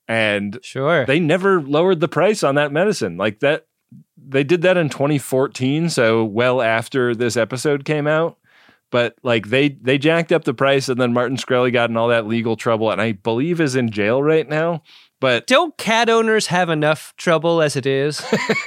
and they never lowered the price on that medicine. Like that. They did that in 2014, so well after this episode came out. But like they jacked up the price, and then Martin Shkreli got in all that legal trouble, and I believe is in jail right now. But don't cat owners have enough trouble as it is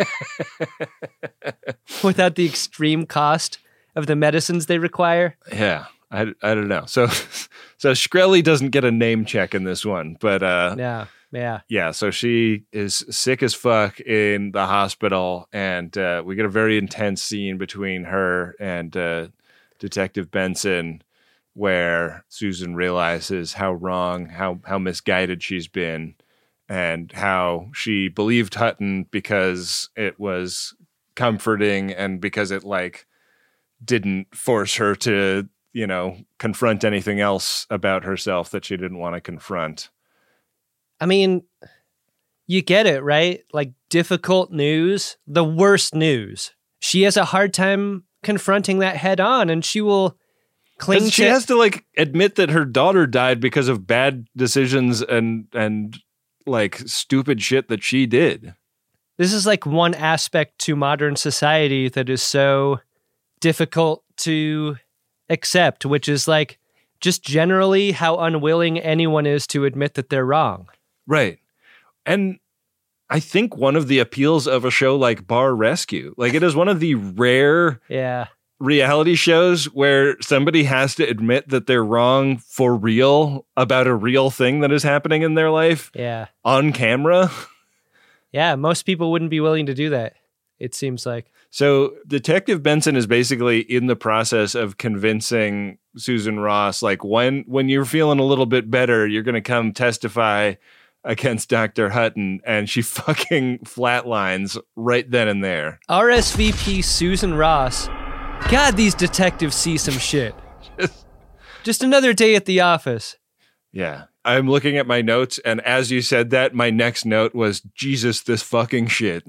without the extreme cost of the medicines they require? Yeah, I don't know. So Shkreli doesn't get a name check in this one, but Yeah, so she is sick as fuck in the hospital, and we get a very intense scene between her and Detective Benson, where Susan realizes how wrong, how misguided she's been, and how she believed Hutton because it was comforting and because it like didn't force her to, confront anything else about herself that she didn't want to confront. I mean, you get it, right? Like difficult news, the worst news. She has a hard time confronting that head on, and she will cling to... She has to like admit that her daughter died because of bad decisions and like stupid shit that she did. This is like one aspect to modern society that is so difficult to accept, which is like just generally how unwilling anyone is to admit that they're wrong. Right. And I think one of the appeals of a show like Bar Rescue, like it is one of the rare reality shows where somebody has to admit that they're wrong for real about a real thing that is happening in their life on camera. Yeah, most people wouldn't be willing to do that, it seems like. So Detective Benson is basically in the process of convincing Susan Ross, like, when you're feeling a little bit better, you're going to come testify against Dr. Hutton, and she fucking flatlines right then and there. RSVP Susan Ross. God, these detectives see some shit. Just another day at the office. Yeah. I'm looking at my notes, and as you said that, my next note was, Jesus, this fucking shit.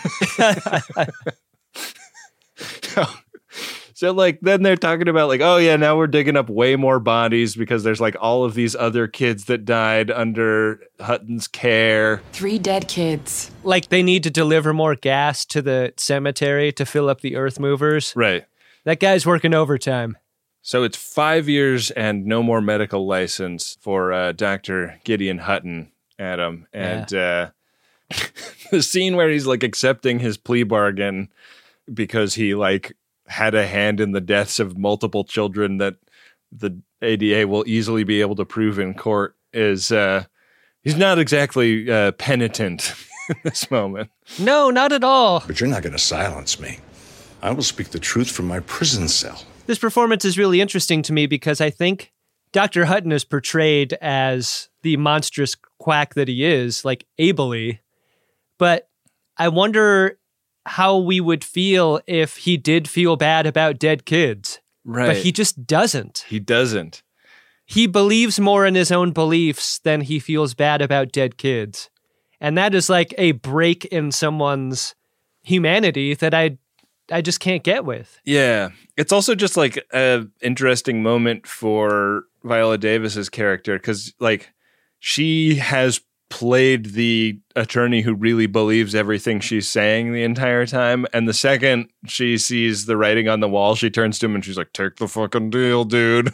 So like, then they're talking about like, oh yeah, now we're digging up way more bodies because there's like all of these other kids that died under Hutton's care. 3 dead kids. Like they need to deliver more gas to the cemetery to fill up the earth movers. Right. That guy's working overtime. So it's 5 years and no more medical license for Dr. Gideon Hutton, Adam. And the scene where he's like accepting his plea bargain because he like had a hand in the deaths of multiple children that the ADA will easily be able to prove in court is he's not exactly penitent in this moment. No, not at all. But you're not going to silence me. I will speak the truth from my prison cell. This performance is really interesting to me because I think Dr. Hutton is portrayed as the monstrous quack that he is, like ably. But I wonder how we would feel if he did feel bad about dead kids. Right. But he just doesn't. He doesn't. He believes more in his own beliefs than he feels bad about dead kids. And that is like a break in someone's humanity that I just can't get with. Yeah. It's also just like an interesting moment for Viola Davis's character because like she has played the attorney who really believes everything she's saying the entire time. And the second she sees the writing on the wall, she turns to him and she's like, take the fucking deal, dude.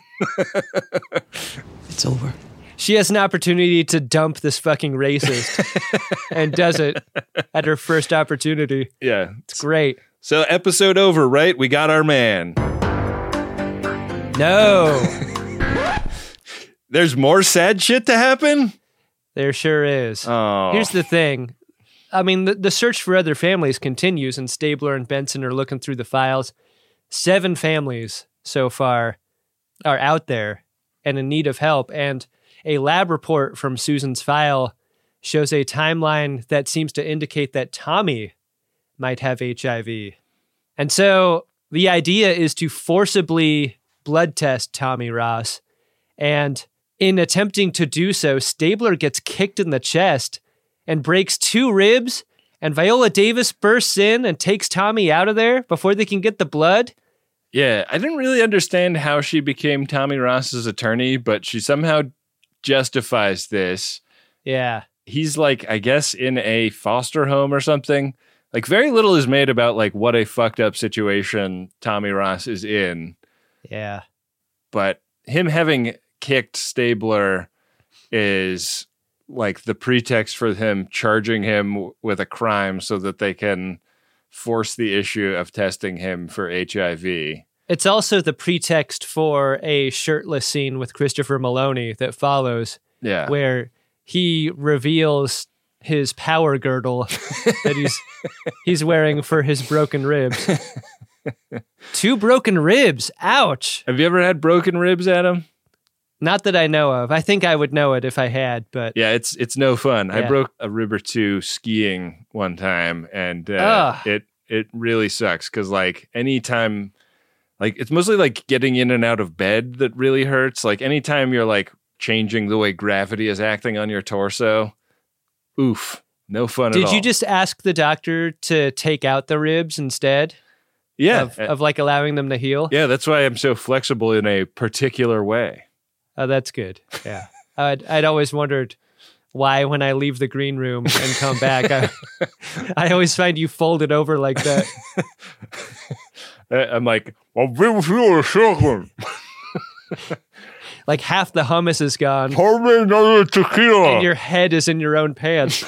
It's over. She has an opportunity to dump this fucking racist and does it at her first opportunity. Yeah. It's great. So episode over, right? We got our man. No. There's more sad shit to happen? There sure is. Oh. Here's the thing. I mean, the search for other families continues, and Stabler and Benson are looking through the files. 7 families so far are out there and in need of help. And a lab report from Susan's file shows a timeline that seems to indicate that Tommy might have HIV. And so the idea is to forcibly blood test Tommy Ross. And in attempting to do so, Stabler gets kicked in the chest and breaks 2 ribs, and Viola Davis bursts in and takes Tommy out of there before they can get the blood. Yeah, I didn't really understand how she became Tommy Ross's attorney, but she somehow justifies this. Yeah. He's like, I guess, in a foster home or something. Like, very little is made about like what a fucked up situation Tommy Ross is in. Yeah. But him having kicked Stabler is like the pretext for him charging him with a crime so that they can force the issue of testing him for HIV. It's also the pretext for a shirtless scene with Christopher Maloney that follows. Yeah. Where he reveals his power girdle that he's wearing for his broken ribs. 2 broken ribs. Ouch. Have you ever had broken ribs, Adam? Not that I know of. I think I would know it if I had, but yeah, it's no fun. Yeah. I broke a rib or 2 skiing one time, and it really sucks because like anytime, like it's mostly like getting in and out of bed that really hurts. Like anytime you're like changing the way gravity is acting on your torso, oof, no fun at all. Did you just ask the doctor to take out the ribs instead? Yeah, of like allowing them to heal. Yeah, that's why I'm so flexible in a particular way. Oh, that's good. Yeah. I'd always wondered why when I leave the green room and come back, I always find you folded over like that. I'm like, I'll be with you in a second. Like half the hummus is gone. Pour me another tequila. And your head is in your own pants.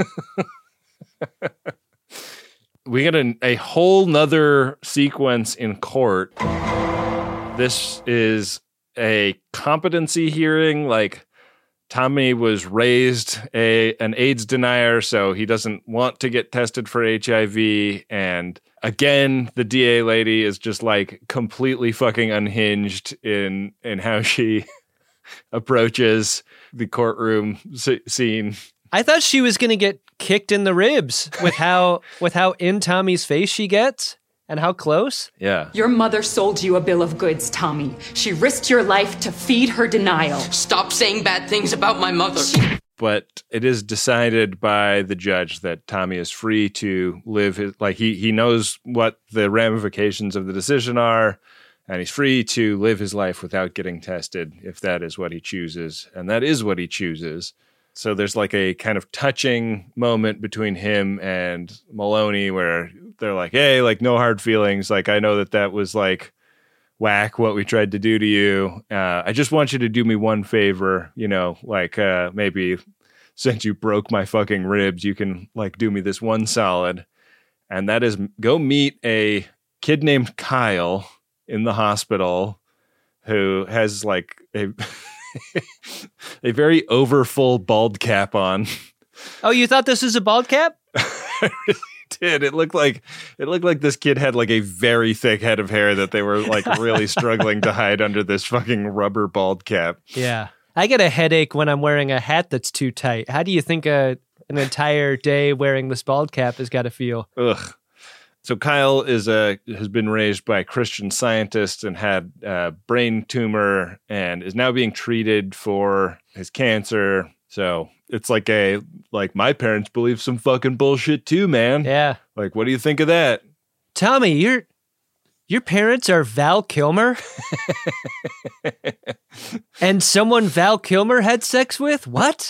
We get a whole nother sequence in court. This is a competency hearing. Like Tommy was raised an AIDS denier, so he doesn't want to get tested for HIV. And Again, the DA lady is just like completely fucking unhinged in how she approaches the courtroom scene. I thought she was going to get kicked in the ribs with how in Tommy's face she gets and how close. Yeah. Your mother sold you a bill of goods, Tommy. She risked your life to feed her denial. Stop saying bad things about my mother. But it is decided by the judge that Tommy is free to live his, like he knows what the ramifications of the decision are, and he's free to live his life without getting tested if that is what he chooses. And that is what he chooses. So there's like a kind of touching moment between him and Maloney where they're like, hey, like no hard feelings. Like, I know that was like whack what we tried to do to you. I just want you to do me one favor, like maybe since you broke my fucking ribs, you can like do me this one solid. And that is go meet a kid named Kyle in the hospital who has like a very overfull bald cap on. Oh, you thought this was a bald cap? I really did. It looked like this kid had like a very thick head of hair that they were like really struggling to hide under this fucking rubber bald cap. Yeah. I get a headache when I'm wearing a hat that's too tight. How do you think an entire day wearing this bald cap has got to feel? Ugh. So Kyle has been raised by Christian scientists and had a brain tumor and is now being treated for his cancer. So it's like my parents believe some fucking bullshit too, man. Yeah. Like, what do you think of that? Tommy, your parents are Val Kilmer? And someone Val Kilmer had sex with? What?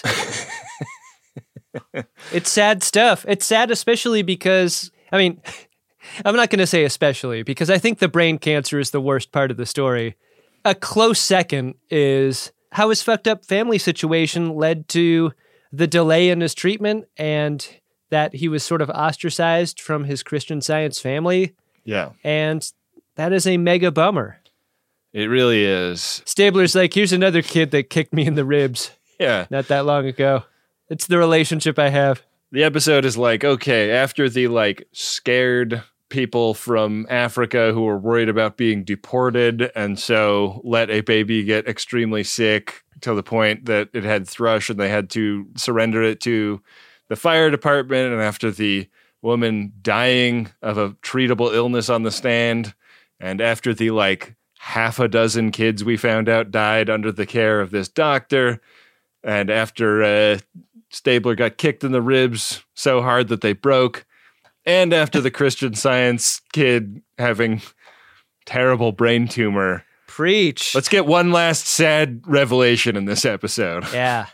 It's sad stuff. It's sad especially because, I mean, I'm not going to say especially because I think the brain cancer is the worst part of the story. A close second is how his fucked up family situation led to the delay in his treatment and that he was sort of ostracized from his Christian Science family. Yeah. And that is a mega bummer. It really is. Stabler's like, here's another kid that kicked me in the ribs. Yeah. Not that long ago. It's the relationship I have. The episode is like, okay, after the like scared people from Africa who were worried about being deported and so let a baby get extremely sick to the point that it had thrush and they had to surrender it to the fire department, and after the woman dying of a treatable illness on the stand, and after the like half a dozen kids we found out died under the care of this doctor, and after Stabler got kicked in the ribs so hard that they broke, and after the Christian Science kid having terrible brain tumor. Preach. Let's get one last sad revelation in this episode. Yeah.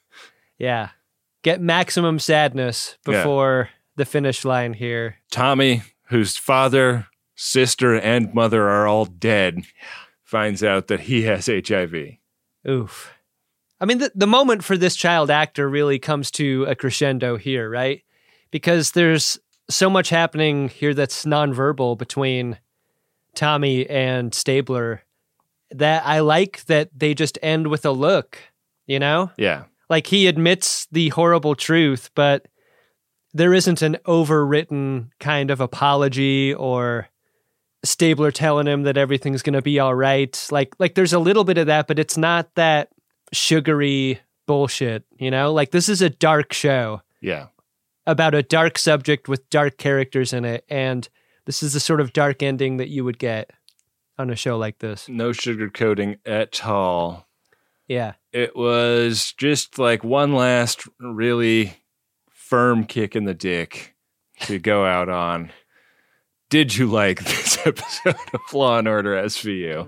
Yeah. Get maximum sadness before the finish line here. Tommy, whose father, sister, and mother are all dead, finds out that he has HIV. Oof. I mean, the moment for this child actor really comes to a crescendo here, right? Because there's so much happening here that's nonverbal between Tommy and Stabler that I like that they just end with a look, you know? Yeah. Like he admits the horrible truth, but there isn't an overwritten kind of apology or Stabler telling him that everything's going to be all right. Like there's a little bit of that, but it's not that sugary bullshit, you know? Like this is a dark show. Yeah. About a dark subject with dark characters in it, and this is the sort of dark ending that you would get on a show like this. No sugarcoating at all. Yeah. It was just like one last really firm kick in the dick to go out on. Did you like this episode of Law & Order SVU?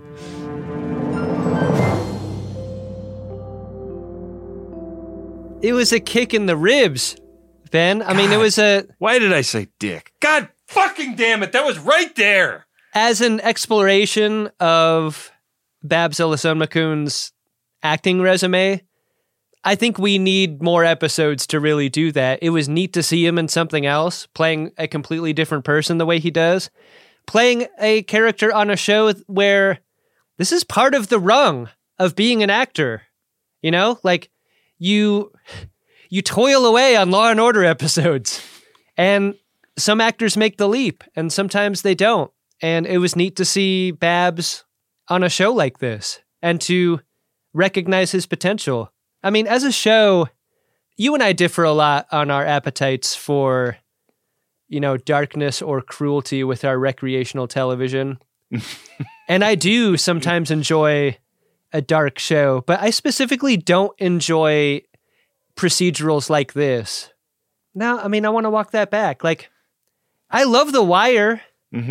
It was a kick in the ribs, Ben. I mean, it was a... Why did I say dick? God fucking damn it. That was right there. As an exploration of Babs Olusanmakun's acting resume, I think we need more episodes to really do that. It was neat to see him in something else, playing a completely different person the way he does. Playing a character on a show where this is part of the rung of being an actor. You know? Like, you toil away on Law & Order episodes. And some actors make the leap and sometimes they don't. And it was neat to see Babs on a show like this and to recognize his potential. I mean, as a show, you and I differ a lot on our appetites for, darkness or cruelty with our recreational television. And I do sometimes enjoy a dark show, but I specifically don't enjoy procedurals like this. Now, I want to walk that back. Like, I love The Wire,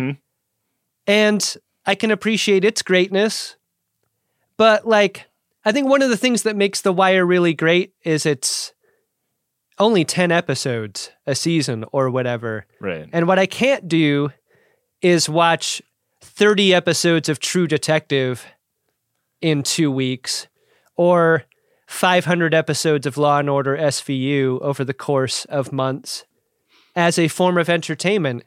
and I can appreciate its greatness, but I think one of the things that makes The Wire really great is it's only 10 episodes a season or whatever. Right. And what I can't do is watch 30 episodes of True Detective in 2 weeks or 500 episodes of Law & Order SVU over the course of months as a form of entertainment.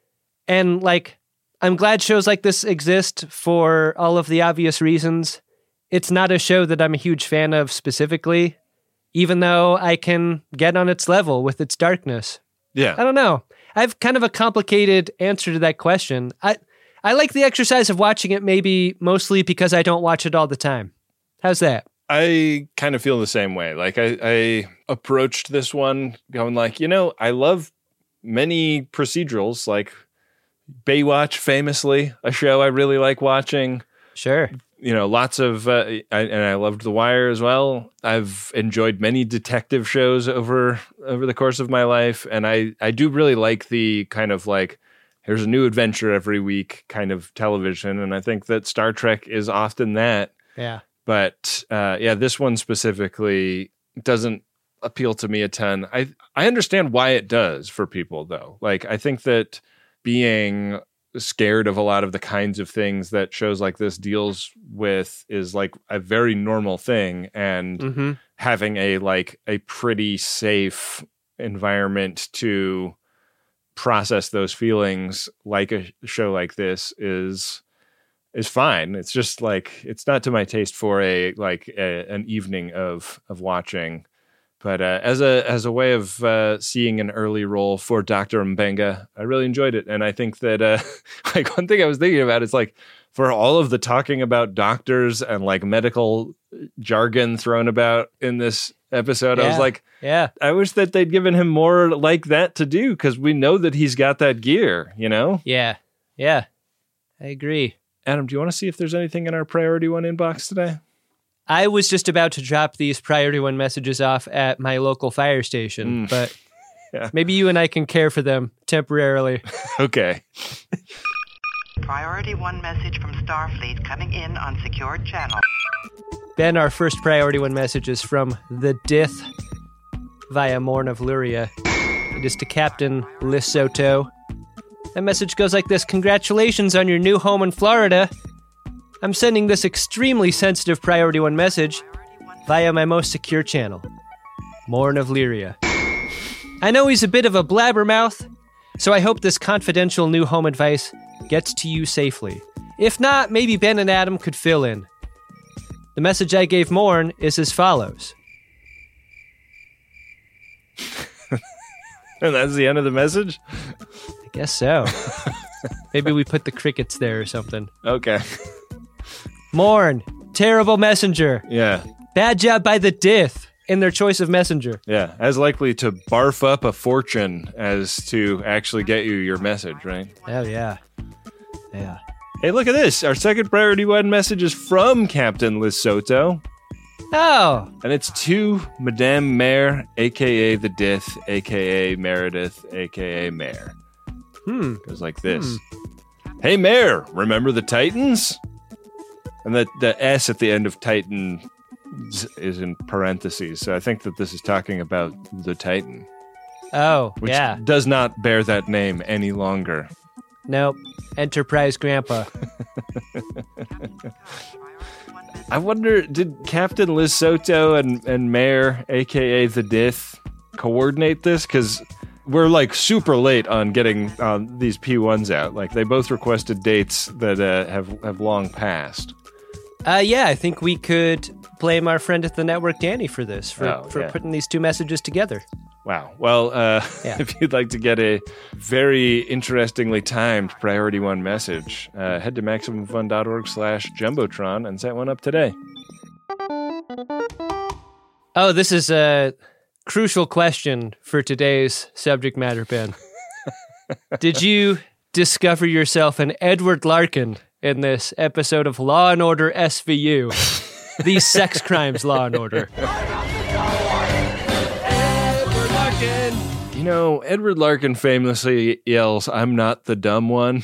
And I'm glad shows like this exist for all of the obvious reasons. It's not a show that I'm a huge fan of specifically, even though I can get on its level with its darkness. Yeah. I don't know. I have kind of a complicated answer to that question. I like the exercise of watching it maybe mostly because I don't watch it all the time. How's that? I kind of feel the same way. I approached this one going I love many procedurals, like Baywatch, famously, a show I really like watching. Sure. Lots of, and I loved The Wire as well. I've enjoyed many detective shows over the course of my life. And I do really like the kind of here's a new adventure every week kind of television. And I think that Star Trek is often that. Yeah. But this one specifically doesn't appeal to me a ton. I understand why it does for people, though. I think that being scared of a lot of the kinds of things that shows like this deals with is a very normal thing, and having a pretty safe environment to process those feelings like a show like this is fine. It's just it's not to my taste for an evening of watching. But as a way of seeing an early role for Dr. Mbenga, I really enjoyed it. And I think that one thing I was thinking about is for all of the talking about doctors and medical jargon thrown about in this episode, I was I wish that they'd given him more like that to do, because we know that he's got that gear, Yeah. Yeah. I agree. Adam, do you want to see if there's anything in our Priority One inbox today? I was just about to drop these Priority One messages off at my local fire station, but maybe you and I can care for them temporarily. Okay. Priority One message from Starfleet coming in on secured channel. Ben, our first Priority One message is from the Dith via Morn of Luria. It is to Captain Lesotho. That message goes like this: Congratulations on your new home in Florida. I'm sending this extremely sensitive Priority One message via my most secure channel, Morn of Lyria. I know he's a bit of a blabbermouth, so I hope this confidential new home advice gets to you safely. If not, maybe Ben and Adam could fill in. The message I gave Morn is as follows. And that's the end of the message? I guess so. Maybe we put the crickets there or something. Okay. Morn, terrible messenger. Yeah. Bad job by the Dith in their choice of messenger. Yeah, as likely to barf up a fortune as to actually get you your message, right? Oh, yeah. Yeah. Hey, look at this. Our second Priority One message is from Captain Lesotho. Oh. And it's to Madame Mare, a.k.a. the Dith, a.k.a. Meredith, a.k.a. Mare. Goes like this. Hey, Mare, remember the Titans? And the S at the end of Titan is in parentheses. So I think that this is talking about the Titan. Oh, which yeah. does not bear that name any longer. Nope. Enterprise Grandpa. I wonder, did Captain Lesotho and Mare, a.k.a. the Dith, coordinate this? Because we're super late on getting these P1s out. They both requested dates that have long passed. Yeah, I think we could blame our friend at the network, Danny, for this, for putting these two messages together. Wow. Well, if you'd like to get a very interestingly timed Priority One message, head to MaximumFun.org/Jumbotron and set one up today. Oh, this is a crucial question for today's subject matter, Ben. Did you discover yourself an Edward Larkin in this episode of Law & Order SVU, the sex crimes Law & Order? Edward Larkin! You know, Edward Larkin famously yells, "I'm not the dumb one."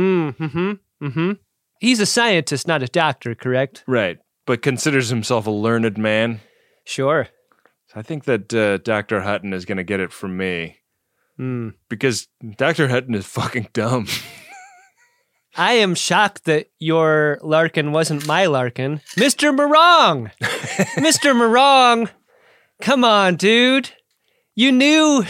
He's a scientist, not a doctor, correct? Right, but considers himself a learned man. Sure. So I think that Dr. Hutton is going to get it from me. Because Dr. Hutton is fucking dumb. I am shocked that your Larkin wasn't my Larkin. Mr. Morong! Mr. Morong! Come on, dude. You knew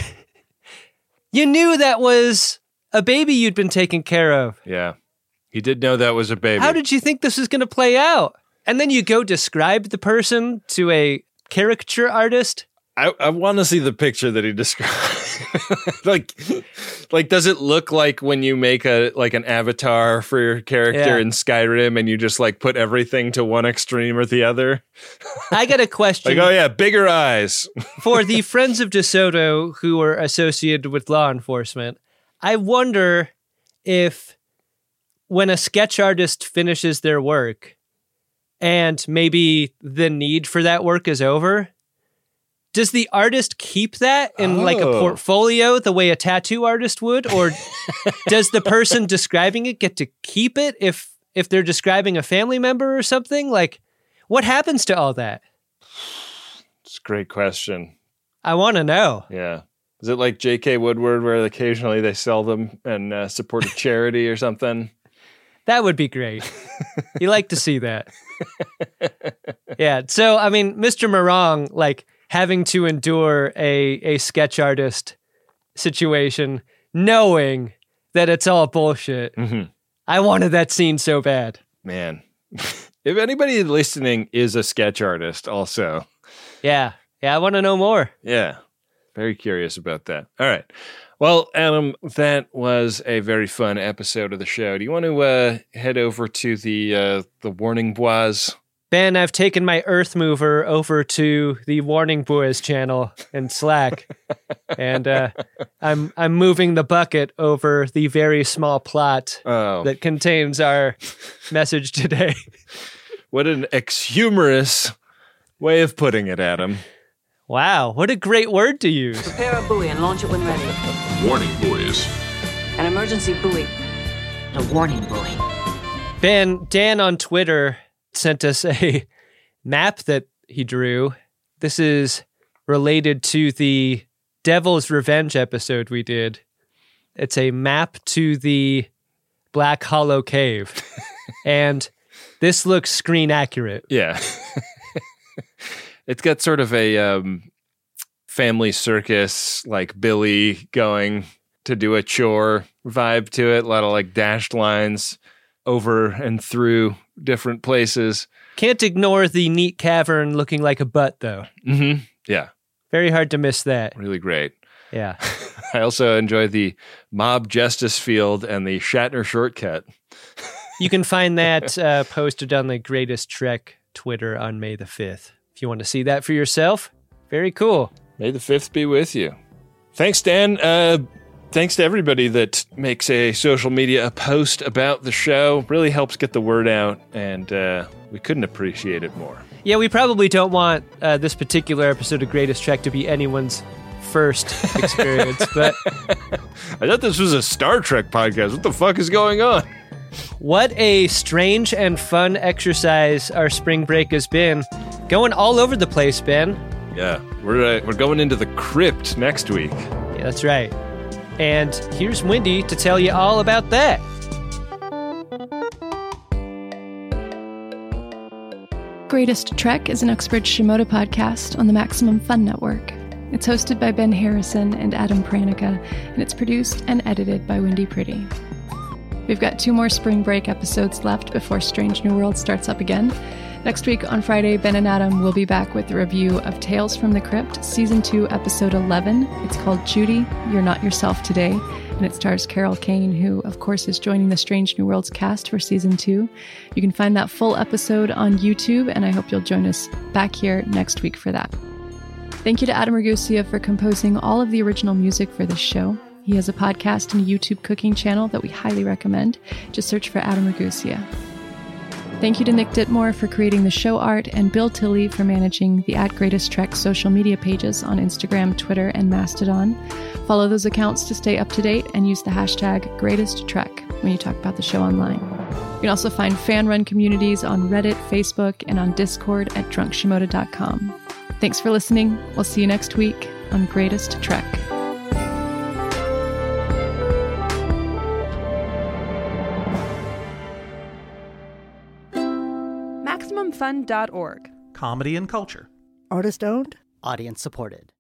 that was a baby you'd been taking care of. Yeah. He did know that was a baby. How did you think this was going to play out? And then you go describe the person to a caricature artist? I want to see the picture that he described. like, does it look like when you make an avatar for your character in Skyrim and you just like put everything to one extreme or the other? I got a question. Like, oh yeah, bigger eyes. For the Friends of DeSoto who are associated with law enforcement, I wonder if when a sketch artist finishes their work and maybe the need for that work is over, does the artist keep that in like a portfolio the way a tattoo artist would? Or does the person describing it get to keep it if they're describing a family member or something? Like, what happens to all that? It's a great question. I want to know. Yeah. Is it like J.K. Woodward where occasionally they sell them and support a charity or something? That would be great. You like to see that. Yeah. So, I mean, Mr. Morong, like, having to endure a sketch artist situation, knowing that it's all bullshit. I wanted that scene so bad. Man. If anybody listening is a sketch artist also. Yeah, I want to know more. Yeah, very curious about that. All right. Well, Adam, that was a very fun episode of the show. Do you want to head over to the Warning Bois? Ben, I've taken my Earth Mover over to the Warning Boys channel in Slack, and I'm moving the bucket over the very small plot that contains our message today. What an exhumorous way of putting it, Adam. Wow, what a great word to use. Prepare a buoy and launch it when ready. Warning buoys. An emergency buoy. A warning buoy. Ben, Dan on Twitter sent us a map that he drew. This is related to the Devil's Revenge episode we did. It's a map to the Black Hollow Cave. And this looks screen accurate. Yeah. It's got sort of a family circus, like Billy going to do a chore vibe to it. A lot of like dashed lines over and through different places. Can't ignore the neat cavern looking like a butt, though. Yeah. Very hard to miss that. Really great. Yeah. I also enjoy the Mob Justice Field and the Shatner Shortcut. You can find that posted on the Greatest Trek Twitter on May the 5th. If you want to see that for yourself, very cool. May the 5th be with you. Thanks, Dan. Thanks to everybody that makes a social media post about the show. Really helps get the word out, and we couldn't appreciate it more. Yeah, we probably don't want this particular episode of Greatest Trek to be anyone's first experience, but I thought this was a Star Trek podcast. What the fuck is going on? What a strange and fun exercise our spring break has been. Going all over the place, Ben. Yeah, we're going into the crypt next week. Yeah, that's right. And here's Wendy to tell you all about that. Greatest Trek is an Uxbridge Shimoda podcast on the Maximum Fun Network. It's hosted by Ben Harrison and Adam Pranica, and it's produced and edited by Wendy Pretty. We've got 2 more spring break episodes left before Strange New World starts up again. Next week on Friday, Ben and Adam will be back with a review of Tales from the Crypt, Season 2, Episode 11. It's called Judy, You're Not Yourself Today, and it stars Carol Kane, who, of course, is joining the Strange New Worlds cast for Season 2. You can find that full episode on YouTube, and I hope you'll join us back here next week for that. Thank you to Adam Ragusea for composing all of the original music for this show. He has a podcast and a YouTube cooking channel that we highly recommend. Just search for Adam Ragusea. Thank you to Nick Ditmore for creating the show art and Bill Tilley for managing the @GreatestTrek social media pages on Instagram, Twitter, and Mastodon. Follow those accounts to stay up to date and use the hashtag #GreatestTrek when you talk about the show online. You can also find fan-run communities on Reddit, Facebook, and on Discord at drunkshimoda.com. Thanks for listening. We'll see you next week on Greatest Trek. MaximumFun.org. Comedy and culture. Artist owned. Audience supported.